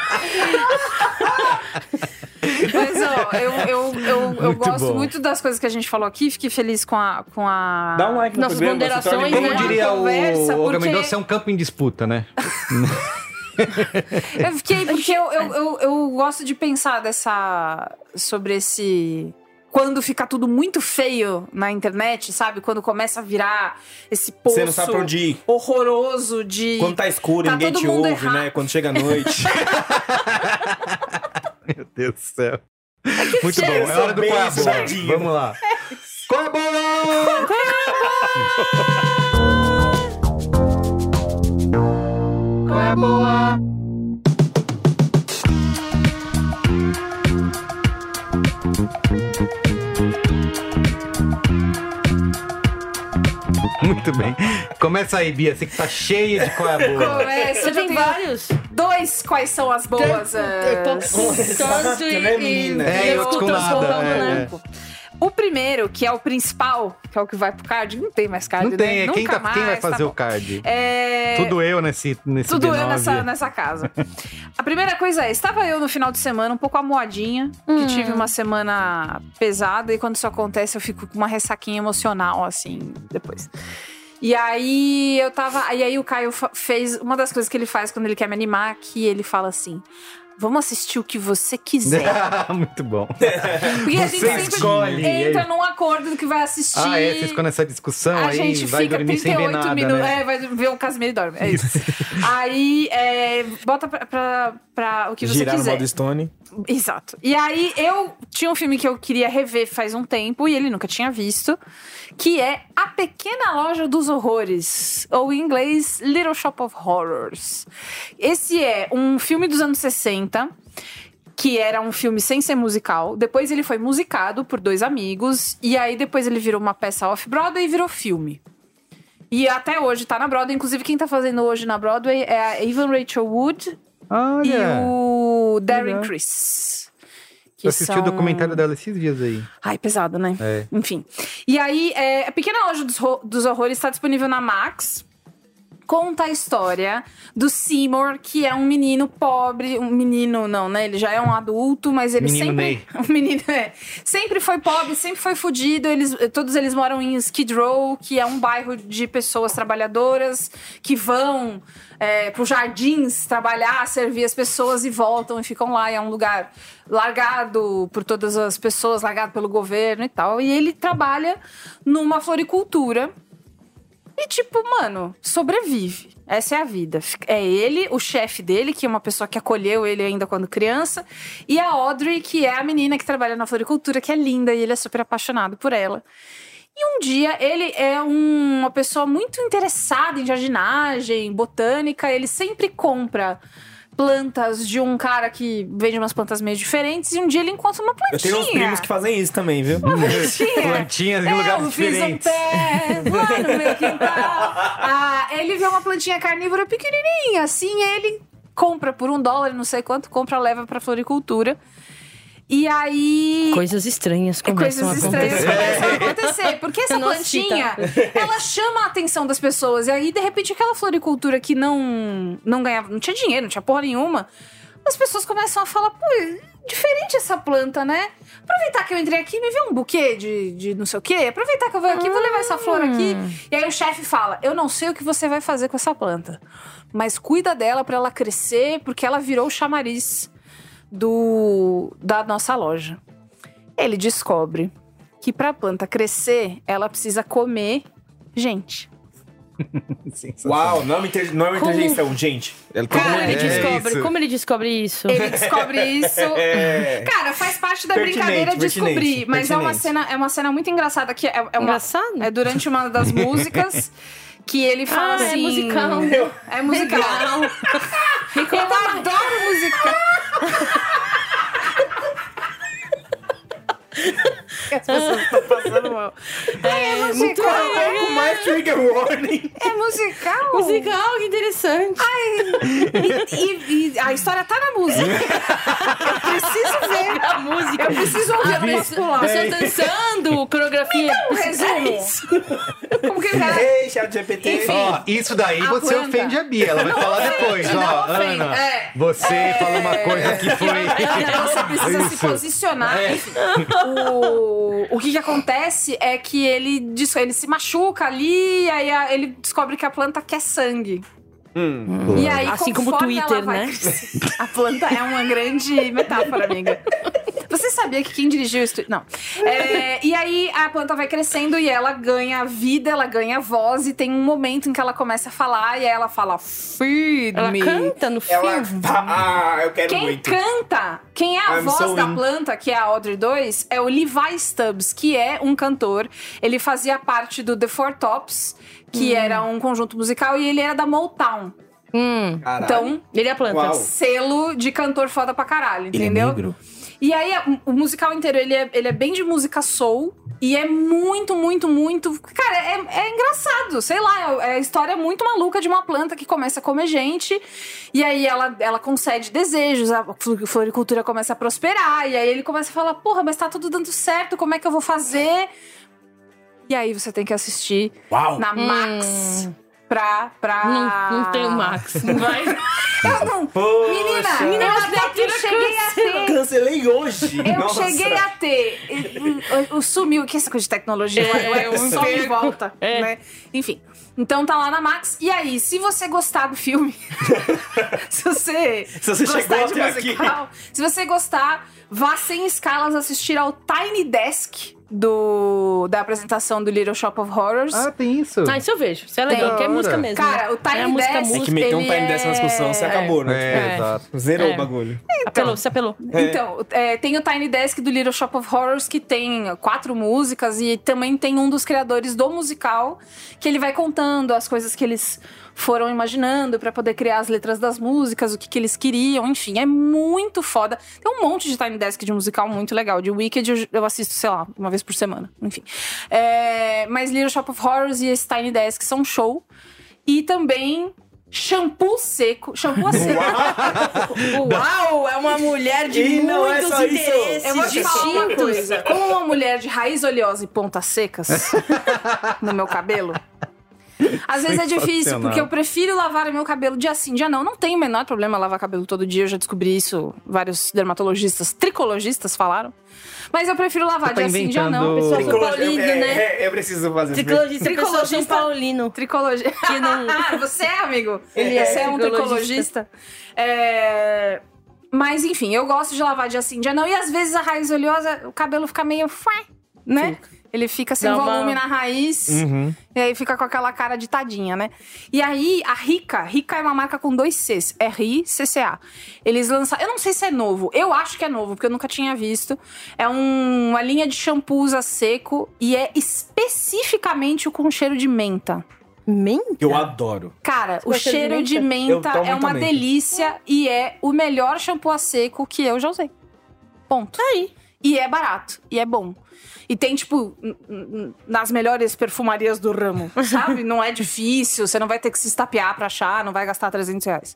Mas, ó, eu Muito gosto bom. muito das coisas que a gente falou aqui. Fiquei feliz com a... Dá um like no Nossas programa, se torne ponderações, membro. Como né? diria Conversa, o porque- Mendonça, é um campo em disputa, né? Eu fiquei... Porque eu gosto de pensar sobre esse... Quando fica tudo muito feio na internet, sabe? Quando começa a virar esse poço Você não sabe pra onde ir. horroroso de... Quando tá escuro, Tá ninguém todo te mundo ouve, errado. né? Quando chega a noite. Meu Deus do céu. Muito bom, eu é sou hora do bem qual é a bola. engraçadinho. Vamos lá. Qual é a bola? Qual é a boa? Muito bem. Começa aí, Bia. Você que tá cheia de qual é a boa. Começa, Você eu tem tenho vários? dois quais são as boas. Tanto né, menina? É, eu com nada. né? O primeiro, que é o principal, que é o que vai pro card, não tem mais card, Não tem, né? é Nunca quem vai mais, fazer tá o bom. card? É... Tudo eu nesse Tudo eu B9. nessa casa. A primeira coisa é, estava eu no final de semana um pouco amuadinha, que tive uma semana pesada, e quando isso acontece eu fico com uma ressaquinha emocional, assim, depois. E aí eu tava... E aí o Caio fez... Uma das coisas que ele faz quando ele quer me animar, que ele fala assim... Vamos assistir o que você quiser. Muito bom. Porque a gente Você sempre escolhe. entra num acordo do que vai assistir. Ah, é? Vocês ficam nessa discussão A aí, gente vai fica dormir sem ver 38 nada, minutos. né? É, vai ver o Casimiro e dorme. É isso. Aí, bota pra o que você Girar no quiser. modo Stone. Exato. E aí, eu tinha um filme que eu queria rever faz um tempo e ele nunca tinha visto, que é A Pequena Loja dos Horrores, ou em inglês, Little Shop of Horrors. Esse é um filme dos anos 60, que era um filme sem ser musical. Depois ele foi musicado por dois amigos, e aí depois ele virou uma peça off-Broadway e virou filme. E até hoje tá na Broadway. Inclusive, quem tá fazendo hoje na Broadway é a Evan Rachel Wood Olha, e o Darren legal. Criss. eu assisti o documentário dela esses dias aí. Ai, pesado, né? É. Enfim. E aí, A Pequena Loja dos Horrores está disponível na Max. Conta a história do Seymour, que é um menino pobre. Um menino, não, né? Ele já é um adulto, mas ele Menino sempre... Ney. O menino, sempre foi pobre, sempre foi fudido. Todos eles moram em Skid Row, que é um bairro de pessoas trabalhadoras que vão pros jardins trabalhar, servir as pessoas e voltam e ficam lá. E é um lugar largado por todas as pessoas, largado pelo governo e tal. E ele trabalha numa floricultura. E tipo, mano, sobrevive. Essa é a vida. É ele, o chefe dele, que é uma pessoa que acolheu ele ainda quando criança. E a Audrey, que é a menina que trabalha na floricultura, que é linda e ele é super apaixonado por ela. E um dia, ele é uma pessoa muito interessada em jardinagem, botânica. Ele sempre compra plantas de um cara que vende umas plantas meio diferentes. E um dia ele encontra uma Eu plantinha. tenho uns primos que fazem isso também, viu? Plantinhas em lugares eu fiz diferentes. um pé lá no meu quintal. Ele vê uma plantinha carnívora pequenininha, assim, ele compra por $1, não sei quanto, leva pra floricultura. E aí... Coisas estranhas começam Coisas a estranhas acontecer. começam a acontecer. Porque essa Nossa, plantinha, ela chama a atenção das pessoas. E aí, de repente, aquela floricultura que não ganhava, não tinha dinheiro, não tinha porra nenhuma, as pessoas começam a falar, pô, diferente essa planta, né? Aproveitar que eu entrei aqui, me vê um buquê de não sei o quê. Aproveitar que eu venho aqui, vou levar essa flor aqui. E aí o chefe fala, eu não sei o que você vai fazer com essa planta, mas cuida dela pra ela crescer, porque ela virou o chamariz da nossa loja. Ele descobre que pra planta crescer, ela precisa comer gente. Uau, não é uma interjeição, gente. Ela tá Como ele descobre? isso. Como ele descobre isso? Ele descobre isso. Cara, faz parte da Pertinente, brincadeira descobrir. pertinente, Mas pertinente. é uma cena muito engraçada. Que é uma, Engraçado? É durante uma das músicas que ele fala Ah, é assim... musical. É musical. Eu adoro musical. As pessoas estão passando mal. É muito musical. Com mais trigger warning. É musical? musical, que interessante. E a história tá na música. Eu preciso ver. A música. Eu preciso ouvir a música. Você dançando, coreografia. Um resumo. Como que o cara... Ei, chat GPT. Enfim. Ó, isso daí A você planta. ofende a Bia. Ela vai falar depois. Não Ó, ofende, Ana, é. você falou uma coisa que foi... Ana, você precisa se Isso. posicionar. Enfim, o que acontece é que ele se machuca ali, e aí ele descobre que a planta quer sangue. E aí, Assim como o conforme Twitter, ela vai né? crescer- A planta é uma grande metáfora, amiga. Você sabia que quem dirigiu isso... Não. E aí, a planta vai crescendo e ela ganha vida, ela ganha voz. E tem um momento em que ela começa a falar. E aí ela fala, feed Ela me. canta no filme. Ela... eu quero Quem muito. canta, quem é a I'm voz so da in. planta, que é a Audrey 2, é o Levi Stubbs, que é um cantor. Ele fazia parte do The Four Tops, que era um conjunto musical, e ele era da Motown. Caralho. Então, Ele é a planta. Uau. selo de cantor foda pra caralho, Ele é entendeu? negro. E aí, o musical inteiro, ele é bem de música soul. E é muito, muito, muito... Cara, é engraçado, sei lá. É a história muito maluca de uma planta que começa a comer gente. E aí, ela concede desejos. A floricultura começa a prosperar. E aí, ele começa a falar... Porra, mas tá tudo dando certo. Como é que eu vou fazer? E aí, você tem que assistir Uau. na Max. Não tem o Max. Não vai. Eu não... Poxa. Menina, eu até que cheguei a ter... Cancelei hoje. Eu Nossa. cheguei a ter. Sumiu, que essa coisa de tecnologia, só me volta, né? Enfim. Então tá lá na Max. E aí, se você gostar do filme, se você chegou de até aqui. musical, se você gostar, vá sem escalas assistir ao Tiny Desk da apresentação do Little Shop of Horrors. Ah, tem isso. Ah, isso eu vejo. Isso é legal, Tem. que é música mesmo. Cara, né? o Tiny é a música, Desk- É que meter um Ele time dessa na discussão, você acabou, né? É, exato. Zerou É. o bagulho. Apelou, você apelou. Então, tem o Tiny Desk do Little Shop of Horrors, que tem 4 músicas, e também tem um dos criadores do musical, que ele vai contando as coisas que eles foram imaginando pra poder criar as letras das músicas, o que eles queriam, enfim, é muito foda. Tem um monte de Tiny Desk de musical muito legal. De Wicked eu assisto, sei lá, uma vez por semana, enfim. Mas Little Shop of Horrors e esse Tiny Desk são show. E também... Shampoo a seco. Uau, é uma mulher de E não é muitos só isso. interesses Eu vou te falar uma distintos. coisa. Como uma mulher de raiz oleosa e pontas secas no meu cabelo, às vezes é difícil, Sensacional. porque eu prefiro lavar o meu cabelo dia sim, dia não. Não tem o menor problema lavar cabelo todo dia. Eu já descobri isso. Vários dermatologistas, tricologistas falaram. Mas eu prefiro lavar Você tá dia sim, dia não. inventando- Pessoa São Paulino, né? Eu preciso fazer isso. Tricologista, pessoa São Tricologista. Paulino. Tricologia. Que não- Você é, amigo? Ele Você é um tricologista. tricologista. Mas, enfim, eu gosto de lavar dia sim, dia não. E às vezes a raiz oleosa, o cabelo fica meio... né? Ele fica sem Dá uma- volume na raiz. Uhum. E aí fica com aquela cara de tadinha, né? E aí, a Rica é uma marca com 2 Cs. R-I-C-C-A. Eles lançaram... Eu não sei se é novo. Eu acho que é novo, porque eu nunca tinha visto. É uma linha de shampoos a seco. E é especificamente o com cheiro de menta. Menta? Eu adoro. Cara, o gosta de cheiro de Eu menta tomo é uma muita menta. delícia. E é o melhor shampoo a seco que eu já usei. Ponto. Aí. E é barato. E é bom. E tem, tipo, nas melhores perfumarias do ramo, sabe? Não é difícil, você não vai ter que se estapear pra achar, não vai gastar R$300.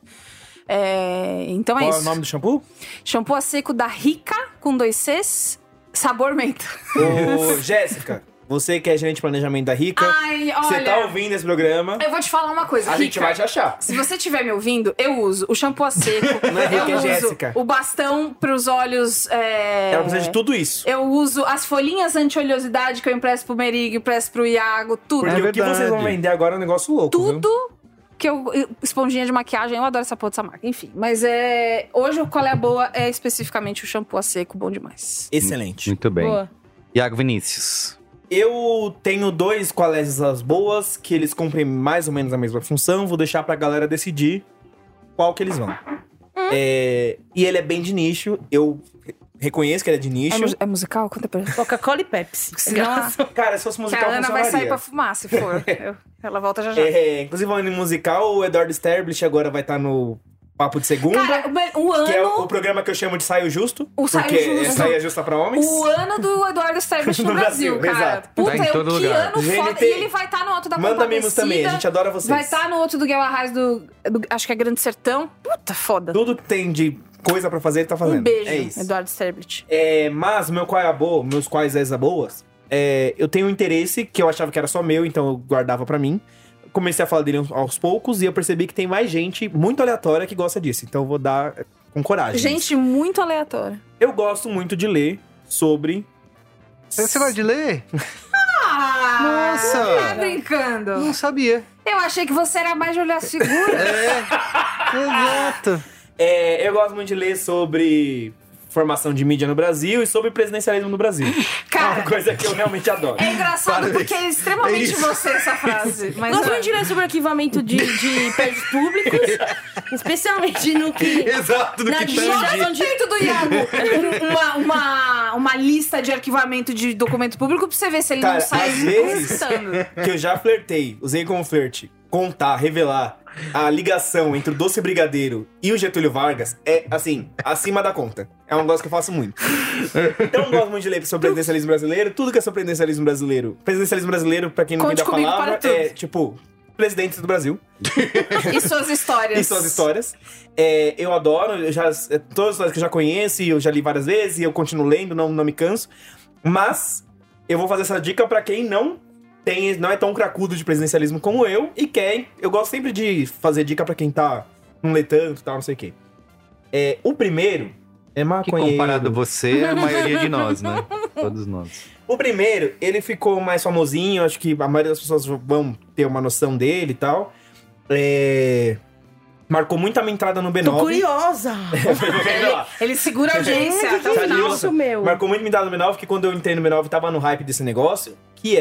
Então é Qual é isso. o nome do shampoo? Shampoo a seco da Rica, com 2 Cs, sabor menta. Ô, Jéssica, você que é gerente de planejamento da Rica, Ai, você olha, tá ouvindo esse programa, eu vou te falar uma coisa, a Rica. gente vai te achar. Se você estiver me ouvindo, eu uso o shampoo a seco, Não é Rica, é eu uso Jéssica. o bastão pros olhos... Ela precisa de tudo isso. Eu uso as folhinhas anti-oleosidade que eu empresto pro Merigo, empresto pro Iago, tudo. Porque É o que vocês vão verdade. vender agora é um negócio louco, viu? Tudo que esponjinha de maquiagem, eu adoro essa porra dessa marca. Enfim, mas hoje o Qual é a Boa é especificamente o shampoo a seco, bom demais. Excelente. Muito bem. Boa. Iago Vinícius. Eu tenho 2 Qualésias boas, que eles cumprem mais ou menos a mesma função. Vou deixar pra galera decidir qual que eles vão. E ele é bem de nicho. Eu reconheço que ele é de nicho. É musical? Conta pra gente. Coca-Cola e Pepsi. Senão Cara, se fosse que musical, a Ana vai sair funcionaria. pra fumar, se for. Ela volta já já. Inclusive, falando em musical, o Eduardo Sterblich agora vai estar no Papo de Segunda. Cara, o ano... Que é o programa que eu chamo de Saio Justo. O Saio porque Justo. é Saia Justa pra homens. O ano do Eduardo Sterblich no No Brasil, Brasil, cara. exato. Puta, Tá em todo que lugar. ano foda. GNT. E ele vai estar no outro da Manda mimos Compadecida. também, a gente adora vocês. Vai estar no outro do Guerra Arraes do... Acho que é Grande Sertão. Puta, foda. Tudo que tem de coisa pra fazer, ele tá fazendo. Um beijo, É isso. Eduardo Sterblich. Mas meu qual é a boa, meus quais é a boas, eu tenho um interesse que eu achava que era só meu, então eu guardava pra mim. Comecei a falar dele aos poucos e eu percebi que tem mais gente muito aleatória que gosta disso. Então eu vou dar com coragem. Gente muito aleatória. Eu gosto muito de ler sobre... Você gosta de ler? Nossa! Nossa! Tá brincando. Não sabia. Eu achei que você era mais de olhar seguro. Exato. eu gosto muito de ler sobre formação de mídia no Brasil e sobre presidencialismo no Brasil. É Cara, uma coisa que eu realmente adoro. é engraçado Parabéns. porque é extremamente É isso. você essa frase. Mas Nós vamos direto sobre arquivamento de prédios públicos, especialmente no que... Exato, do Na que administração tange. de... jeito do Iago uma lista de arquivamento de documento público pra você ver se ele Cara, não sai às vezes- citando. Que eu já flertei, usei como flerte, contar, revelar a ligação entre o Doce Brigadeiro e o Getúlio Vargas é, assim, acima da conta. É um negócio que eu faço muito. Então eu gosto muito de ler sobre presidencialismo brasileiro, tudo que é sobre presidencialismo brasileiro. Presidencialismo brasileiro, pra quem não Conte entende a comigo palavra, para tudo. é tipo, presidentes do Brasil. E suas histórias. E suas histórias. Eu adoro, todas as histórias que eu já conheço, e eu já li várias vezes, e eu continuo lendo, não me canso. Mas eu vou fazer essa dica pra quem não é tão cracudo de presidencialismo como eu, e quer. Eu gosto sempre de fazer dica pra quem não lê tanto e tal, não sei o quê. O primeiro é Que maconheiro. comparado a você, é a maioria de nós, né? Todos nós. O primeiro, ele ficou mais famosinho, acho que a maioria das pessoas vão ter uma noção dele e tal. Marcou muito a minha entrada no B9. Tô curiosa. Ele segura a audiência até o que final. isso, meu? Marcou muito a minha entrada no B9, porque quando eu entrei no B9, tava no hype desse negócio,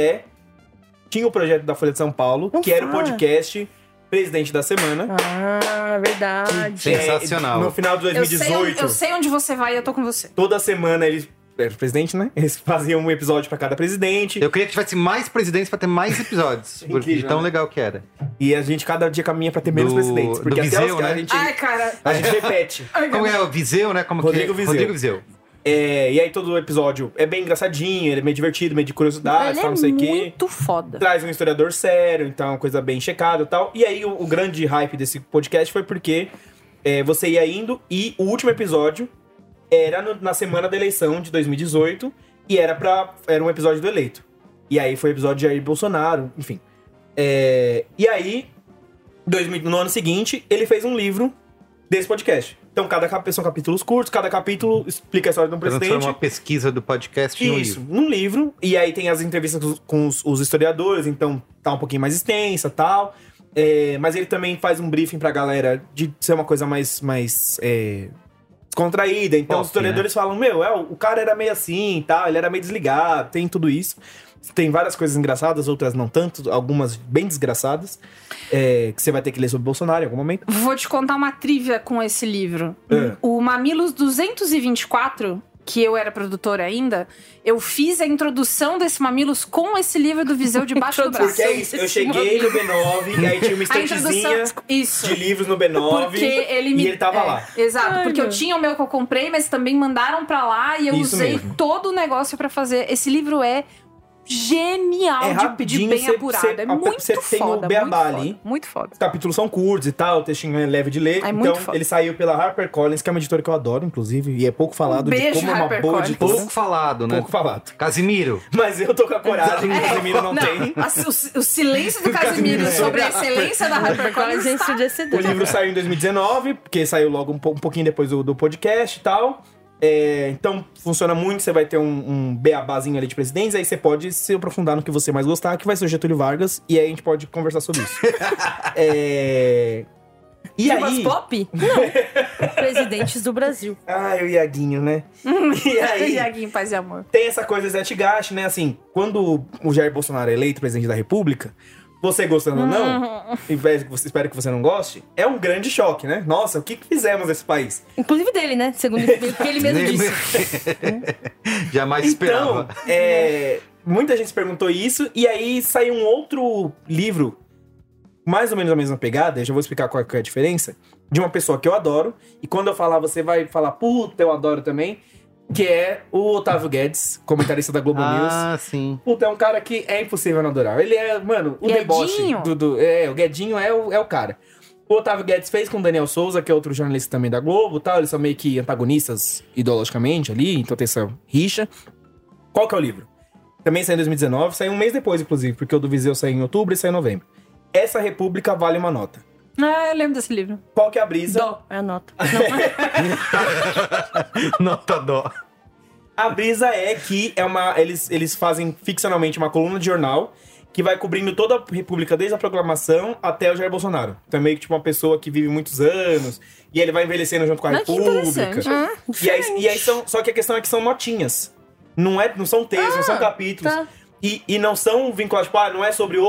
tinha o projeto da Folha de São Paulo, Não que era o fala. podcast Presidente da Semana. Ah, verdade. Sensacional. No final de Eu 2018, sei onde você vai e eu tô com você. toda semana eles... Era o presidente, né? Eles faziam um episódio pra cada presidente. Eu queria que tivesse mais presidentes pra ter mais episódios. Incrível, de tão né? legal que era. E a gente, cada dia caminha pra ter menos Do- presidentes. Porque do até Viseu, os né? Ai, cara. a gente repete. Como é o Viseu, né? Como Rodrigo que é? Viseu. Rodrigo Viseu. E aí todo o episódio é bem engraçadinho, ele é meio divertido, meio de curiosidade, Ele tal, é não sei o quê. muito foda. Traz um historiador sério, então é uma coisa bem checada e tal. E aí o grande hype desse podcast foi porque você ia indo e o último episódio era na semana da eleição de 2018 e era um episódio do eleito. E aí foi o episódio de Jair Bolsonaro, enfim. E aí, no ano seguinte, ele fez um livro desse podcast. Então são capítulos curtos, cada capítulo explica a história de um Transforma presidente. uma pesquisa do podcast no Isso, livro. num livro. E aí tem as entrevistas com os historiadores, então tá um pouquinho mais extensa e tal. Mas ele também faz um briefing pra galera de ser uma coisa mais descontraída. Então Pop, os historiadores falam, o cara era meio assim e tal, ele era meio desligado, tem tudo isso. Tem várias coisas engraçadas, outras não tanto, algumas bem desgraçadas, que você vai ter que ler sobre Bolsonaro em algum momento. Vou te contar uma trivia com esse livro. É. O Mamilos 224, que eu era produtora ainda, eu fiz a introdução desse Mamilos com esse livro do Viseu debaixo do braço. Porque é isso, eu cheguei no B9 e aí tinha uma A estantezinha introdução, isso. de livros no B9 Porque ele e ele tava lá. Exato, Ai, porque eu meu. tinha o meu que eu comprei, mas também mandaram pra lá e eu Isso usei mesmo. todo o negócio pra fazer. Esse livro é genial, É de rapidinho, bem você- apurado. você- É muito você tem o foda, beabá muito ali. foda, muito foda. Os capítulos são curtos e tal, o textinho é leve de ler. É muito então, foda. ele saiu pela HarperCollins, que é uma editora que eu adoro, inclusive, e é pouco falado Beijo, de como é uma boa HarperCollins. editora. Pouco falado, né? Pouco falado. Casimiro. Mas eu tô com a coragem que o Casemiro não tem. O silêncio do Casimiro Casimiro, sobre a excelência da HarperCollins Gente, está... ensurdecedor. O livro saiu em 2019, porque saiu logo um pouquinho depois do podcast e tal. Então, funciona muito, você vai ter um beabazinho ali de presidentes, aí você pode se aprofundar no que você mais gostar, que vai ser o Getúlio Vargas, e aí a gente pode conversar sobre isso. E Temas aí... pop? Não. Presidentes do Brasil. Ai, o Iaguinho, né? E aí... Iaguinho, paz e amor. Tem essa coisa Zetgash, né? Assim, quando o Jair Bolsonaro é eleito presidente da República, você gostando ou não, espero que você não goste, é um grande choque, né? Nossa, o que fizemos nesse país? Inclusive dele, né? Segundo o que ele mesmo Nem- disse. Jamais Então, esperava. muita gente se perguntou isso, e aí saiu um outro livro, mais ou menos a mesma pegada, eu já vou explicar qual é a diferença, de uma pessoa que eu adoro. E quando eu falar, você vai falar, puta, eu adoro também. Que é o Otávio Guedes, comentarista da Globo News. Ah, sim. Puta, é um cara que é impossível não adorar. Ele é, mano, o deboche. O Guedinho é o cara. O Otávio Guedes fez com o Daniel Souza, que é outro jornalista também da Globo e tal. Eles são meio que antagonistas ideologicamente ali, então tem essa rixa. Qual que é o livro? Também saiu em 2019, saiu um mês depois, inclusive, porque o do Viseu saiu em outubro e saiu em novembro. Essa República Vale uma Nota. Ah, eu lembro desse livro. Qual que é a brisa? Dó, é a nota. Nota dó. A brisa é que eles fazem ficcionalmente uma coluna de jornal que vai cobrindo toda a República, desde a proclamação até o Jair Bolsonaro. Então é meio que tipo uma pessoa que vive muitos anos, e ele vai envelhecendo junto com a Que República. interessante. E aí só que a questão é que são notinhas. Não são textos, não são capítulos. tá. E não são vinculados, tipo, não é sobre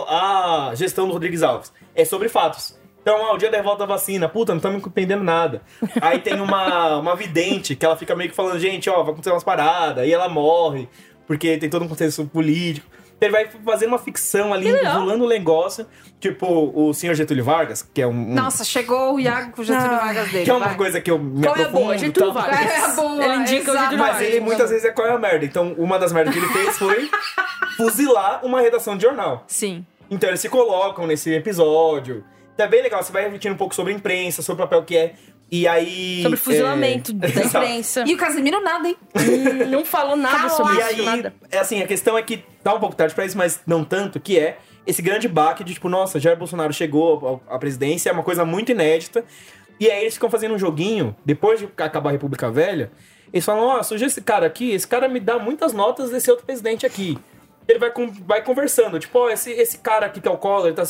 a gestão do Rodrigues Alves. É sobre fatos. Então, o dia da revolta da vacina, puta, não estamos entendendo nada. Aí tem uma vidente que ela fica meio que falando, gente, vai acontecer umas paradas, e ela morre, porque tem todo um contexto político. Ele vai fazendo uma ficção ali, rolando um negócio, tipo o senhor Getúlio Vargas, que é Nossa, chegou o Iago com o Getúlio Vargas dele. que é uma vai. coisa que eu me Qual é a aprofundo. boa? Getúlio tal. Vargas. É a boa, Ele indica o exato. Getúlio Mas Vargas. ele muitas vezes é qual é a merda. Então, uma das merdas que ele fez foi fuzilar uma redação de jornal. Sim. Então, eles se colocam nesse episódio. Então, é bem legal. Você vai refletindo um pouco sobre a imprensa, sobre o papel que é. E aí... Sobre fuzilamento da Exato. imprensa. E o Casemiro nada, hein? Não falou nada sobre E isso, aí, nada. é assim, a questão é que tá um pouco tarde pra isso, mas não tanto, que é esse grande baque de, tipo, nossa, Jair Bolsonaro chegou à presidência, é uma coisa muito inédita. E aí eles ficam fazendo um joguinho, depois de acabar a República Velha, eles falam, ó, surgiu esse cara aqui, esse cara me dá muitas notas desse outro presidente aqui. Ele vai conversando, tipo, ó, esse cara aqui que é o Collor, ele tá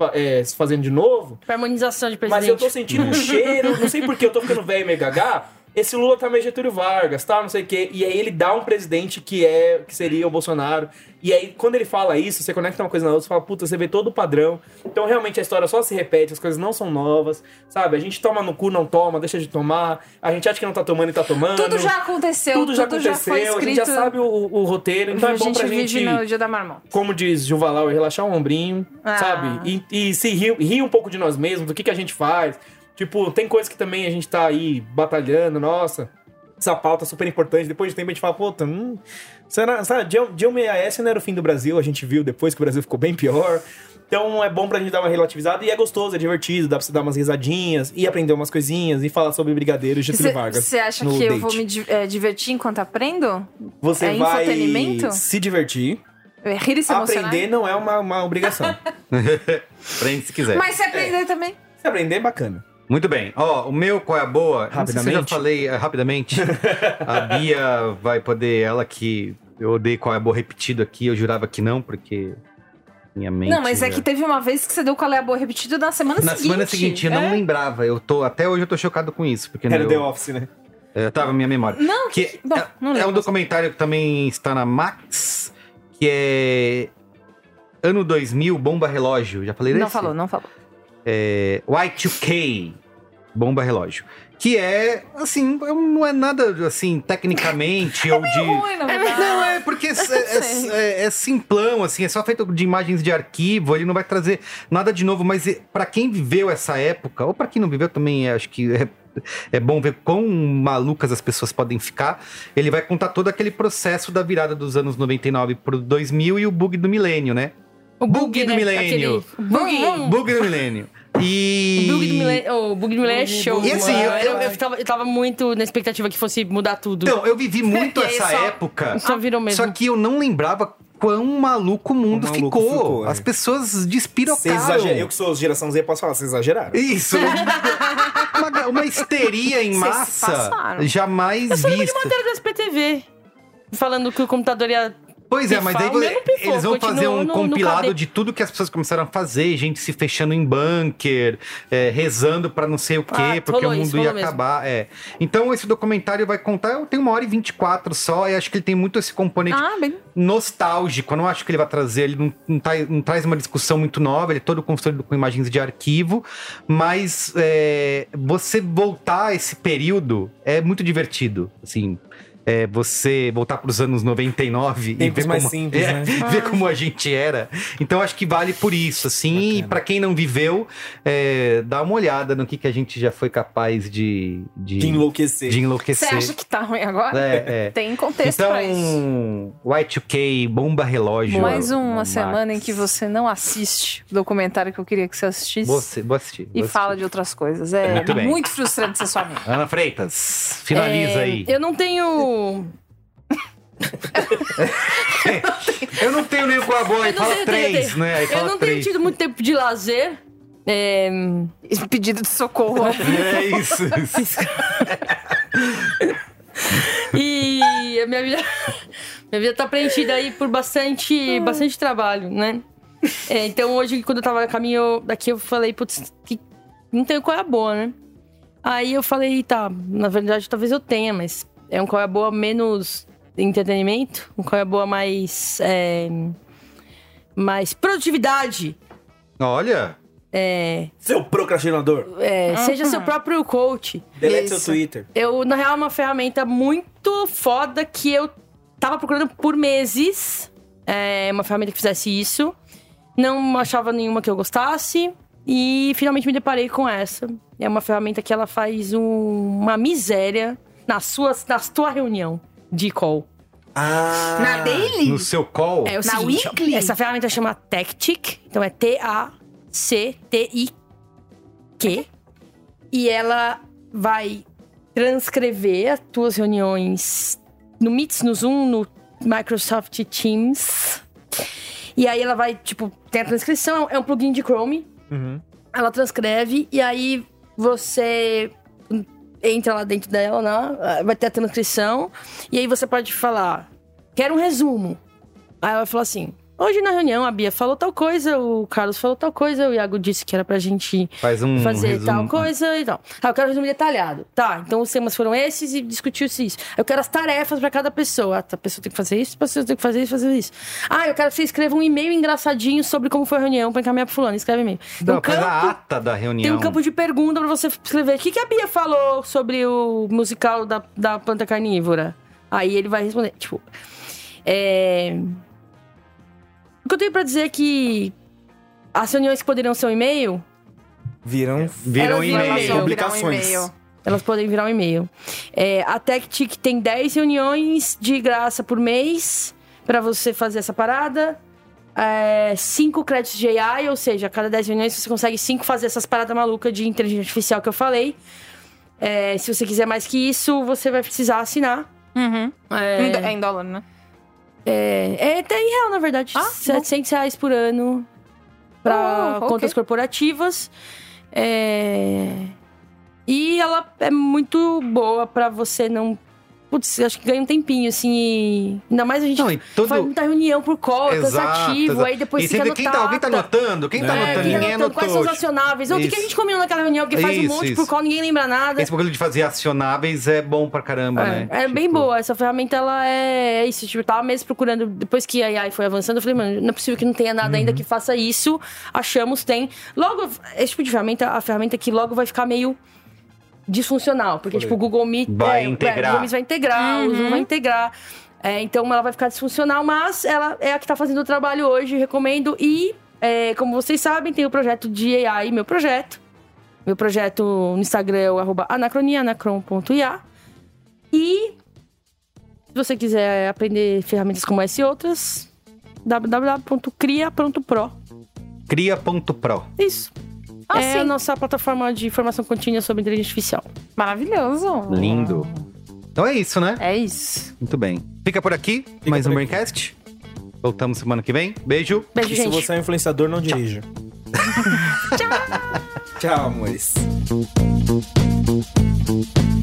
se fazendo de novo, Pra harmonização de mas presidente. eu tô sentindo um cheiro, não sei porque eu tô ficando velho e meio gagá, esse Lula tá meio Getúlio Vargas, tá, não sei o quê. E aí ele dá um presidente que seria o Bolsonaro. E aí, quando ele fala isso, você conecta uma coisa na outra, você fala, puta, você vê todo o padrão. Então, realmente, a história só se repete, as coisas não são novas, sabe? A gente toma no cu, não toma, deixa de tomar. A gente acha que não tá tomando e tá tomando. Tudo já aconteceu. Tudo já foi aconteceu, escrito. a gente já sabe o roteiro. Então, é bom pra A gente gente... vive no dia da marmota. Como diz Juvalau, relaxar um ombrinho, sabe? E se rir um pouco de nós mesmos, do que a gente faz. Tipo, tem coisas que também a gente tá aí batalhando, nossa, essa pauta é super importante. Depois de tempo a gente fala, puta, será, sabe, Dilma e AS não era o fim do Brasil, a gente viu depois que o Brasil ficou bem pior. Então é bom pra gente dar uma relativizada e é gostoso, é divertido, dá pra você dar umas risadinhas e aprender umas coisinhas e falar sobre Brigadeiro e Getúlio Vargas. Você acha no que eu date. vou me divertir enquanto aprendo? Você é vai infotenimento? se divertir. Rir e se emocionar? Aprender não é uma obrigação. Aprende se quiser. Mas se aprender também. Se aprender é bacana. Muito bem. Ó, o meu qual é a boa? Não sei se eu já Rapidamente? falei rapidamente. A Bia vai poder, ela que eu odeio qual é a boa repetido aqui, eu jurava que não, porque minha mente... Não, mas é já- que teve uma vez que você deu qual é a boa repetido na semana Na seguinte. semana seguinte, eu não lembrava. Até hoje eu tô chocado com isso. Porque Era eu, The Office, né? eu tava na minha memória. Não, Que bom, não lembro. é um documentário que também está na Max, que é Ano 2000, Bomba Relógio. Já falei desse? Não falou. É Y2K, Bomba Relógio. Que é, assim, não é nada, assim, tecnicamente ou de... Ruim, na verdade. Não, é porque é simplão, assim, é só feito de imagens de arquivo, ele não vai trazer nada de novo, mas pra quem viveu essa época, ou pra quem não viveu também, acho que é bom ver quão malucas as pessoas podem ficar. Ele vai contar todo aquele processo da virada dos anos 99 pro 2000 e o bug do milênio, né? O Bug do milênio. Bug do milênio. E... O Bug do Milênio é show. E assim, eu tava muito na expectativa que fosse mudar tudo. Então, eu vivi muito E aí essa só- época. Só virou mesmo. Só que eu não lembrava quão maluco o mundo Quão maluco ficou. ficou, é. As pessoas Você despirocaram. exagera. Eu que sou geração Z, posso falar, vocês exageraram. Isso. uma histeria em Vocês massa passaram. jamais Eu só lembro de vista. matéria do SPTV. Falando que o computador ia... Pois é, mas pifar. aí O meu não pifou, eles vão fazer continuou um no compilado KD. de tudo que as pessoas começaram a fazer, gente se fechando em bunker, rezando pra não sei o quê, Ah, porque o rolou mundo isso, ia rolou mesmo. acabar. Então esse documentário vai contar, tem 1h24 só, e acho que ele tem muito esse componente bem. nostálgico. Eu não acho que ele vai trazer, ele não traz uma discussão muito nova, ele é todo construído com imagens de arquivo, mas você voltar a esse período é muito divertido, assim. você voltar para os anos 99 Tempos e ver mais como, simples, né? ver como a gente era. Então acho que vale por isso, assim. E para quem não viveu, dá uma olhada no que a gente já foi capaz de enlouquecer. De enlouquecer. Você acha que tá ruim agora? Tem contexto então, pra isso. Y2K, bomba relógio. Mais uma Max. semana em que você não assiste o documentário que eu queria que você assistisse. Vou assistir. E fala de outras coisas. É Muito bem. muito frustrante ser sua amiga. Ana Freitas, finaliza aí. Eu não tenho. Eu não tenho nem qual a boa, fala três, né? Aí Eu fala não tenho três. tido muito tempo de lazer. Pedido de socorro. É isso. E a minha vida tá preenchida aí por bastante trabalho, né? Então hoje, quando eu tava a caminho daqui, eu falei, putz, não tenho qual é a boa, né? Aí eu falei, tá, na verdade talvez eu tenha, mas é um qual é a boa menos entretenimento, um qual é a boa mais produtividade. Olha. Seu procrastinador. Seja seu próprio coach. Delete seu Twitter. Na real, é uma ferramenta muito foda que eu tava procurando por meses. Uma ferramenta que fizesse isso. Não achava nenhuma que eu gostasse. E finalmente me deparei com essa. É uma ferramenta que ela faz uma miséria na tua reunião de call. Na daily? No seu call. É o Na seguinte, weekly? essa ferramenta chama Tactic. Então é TACTIQ. E ela vai transcrever as tuas reuniões no Meets, no Zoom, no Microsoft Teams. E aí ela vai, tem a transcrição, é um plugin de Chrome. Uhum. Ela transcreve e aí você entra lá dentro dela, né? Vai ter a transcrição. E aí você pode falar, quero um resumo. Aí ela fala assim, hoje na reunião a Bia falou tal coisa, o Carlos falou tal coisa, o Iago disse que era pra gente fazer resumo. tal coisa e tal. Eu quero um resumo detalhado. Tá, então os temas foram esses e discutiu-se isso. Eu quero as tarefas pra cada pessoa. A pessoa tem que fazer isso, a pessoa tem que fazer isso, fazer isso. Eu quero que você escreva um e-mail engraçadinho sobre como foi a reunião pra encaminhar pro fulano. Escreve e-mail. Não, faz a ata da reunião. Tem um campo de pergunta pra você escrever. O que a Bia falou sobre o musical da planta carnívora? Aí ele vai responder, O que eu tenho pra dizer é que as reuniões que poderiam ser um e-mail, Viram Elas viram e-mails, e-mail. publicações. elas podem virar um e-mail. A Tactic tem 10 reuniões de graça por mês pra você fazer essa parada. 5 créditos de AI, ou seja, a cada 10 reuniões você consegue 5 fazer essas paradas malucas de inteligência artificial que eu falei. Se você quiser mais que isso, você vai precisar assinar. Uhum. É em dólar, né? Até em real, na verdade. R$700 por ano pra ok. contas corporativas. E ela é muito boa pra você não... Putz, acho que ganha um tempinho, assim. E ainda mais a gente faz muita reunião por call, é cansativo. Exato. Aí depois E fica sempre, anotado. alguém tá anotando? Quem tá anotando? Ninguém anotou. Quais são os acionáveis? O que a gente combinou naquela reunião? Porque faz um monte por call, ninguém lembra nada. Esse bagulho de fazer acionáveis é bom pra caramba, né? É bem boa. Essa ferramenta, ela é isso. Eu tava mesmo procurando... Depois que a AI foi avançando, eu falei, mano, não é possível que não tenha nada ainda que faça isso. Achamos, tem. Logo, esse tipo de ferramenta, a ferramenta que logo vai ficar meio disfuncional. Porque, o Google Meet... Vai integrar. O Google Meet vai integrar, o Zoom vai integrar. Então, ela vai ficar disfuncional, mas ela é a que tá fazendo o trabalho hoje, recomendo. E, como vocês sabem, tem o projeto de AI, meu projeto. Meu projeto no Instagram é o @anacronia, anacron.ia. E se você quiser aprender ferramentas como essa e outras, www.cria.pro. Cria.pro. Isso. Sim. A nossa plataforma de informação contínua sobre inteligência artificial. Maravilhoso. Lindo. Então é isso, né? É isso. Muito bem. Fica por aqui, mais um Braincast. Voltamos semana que vem. Beijo. Beijo, E se gente. você é um influenciador, não dirija. Tchau, amores.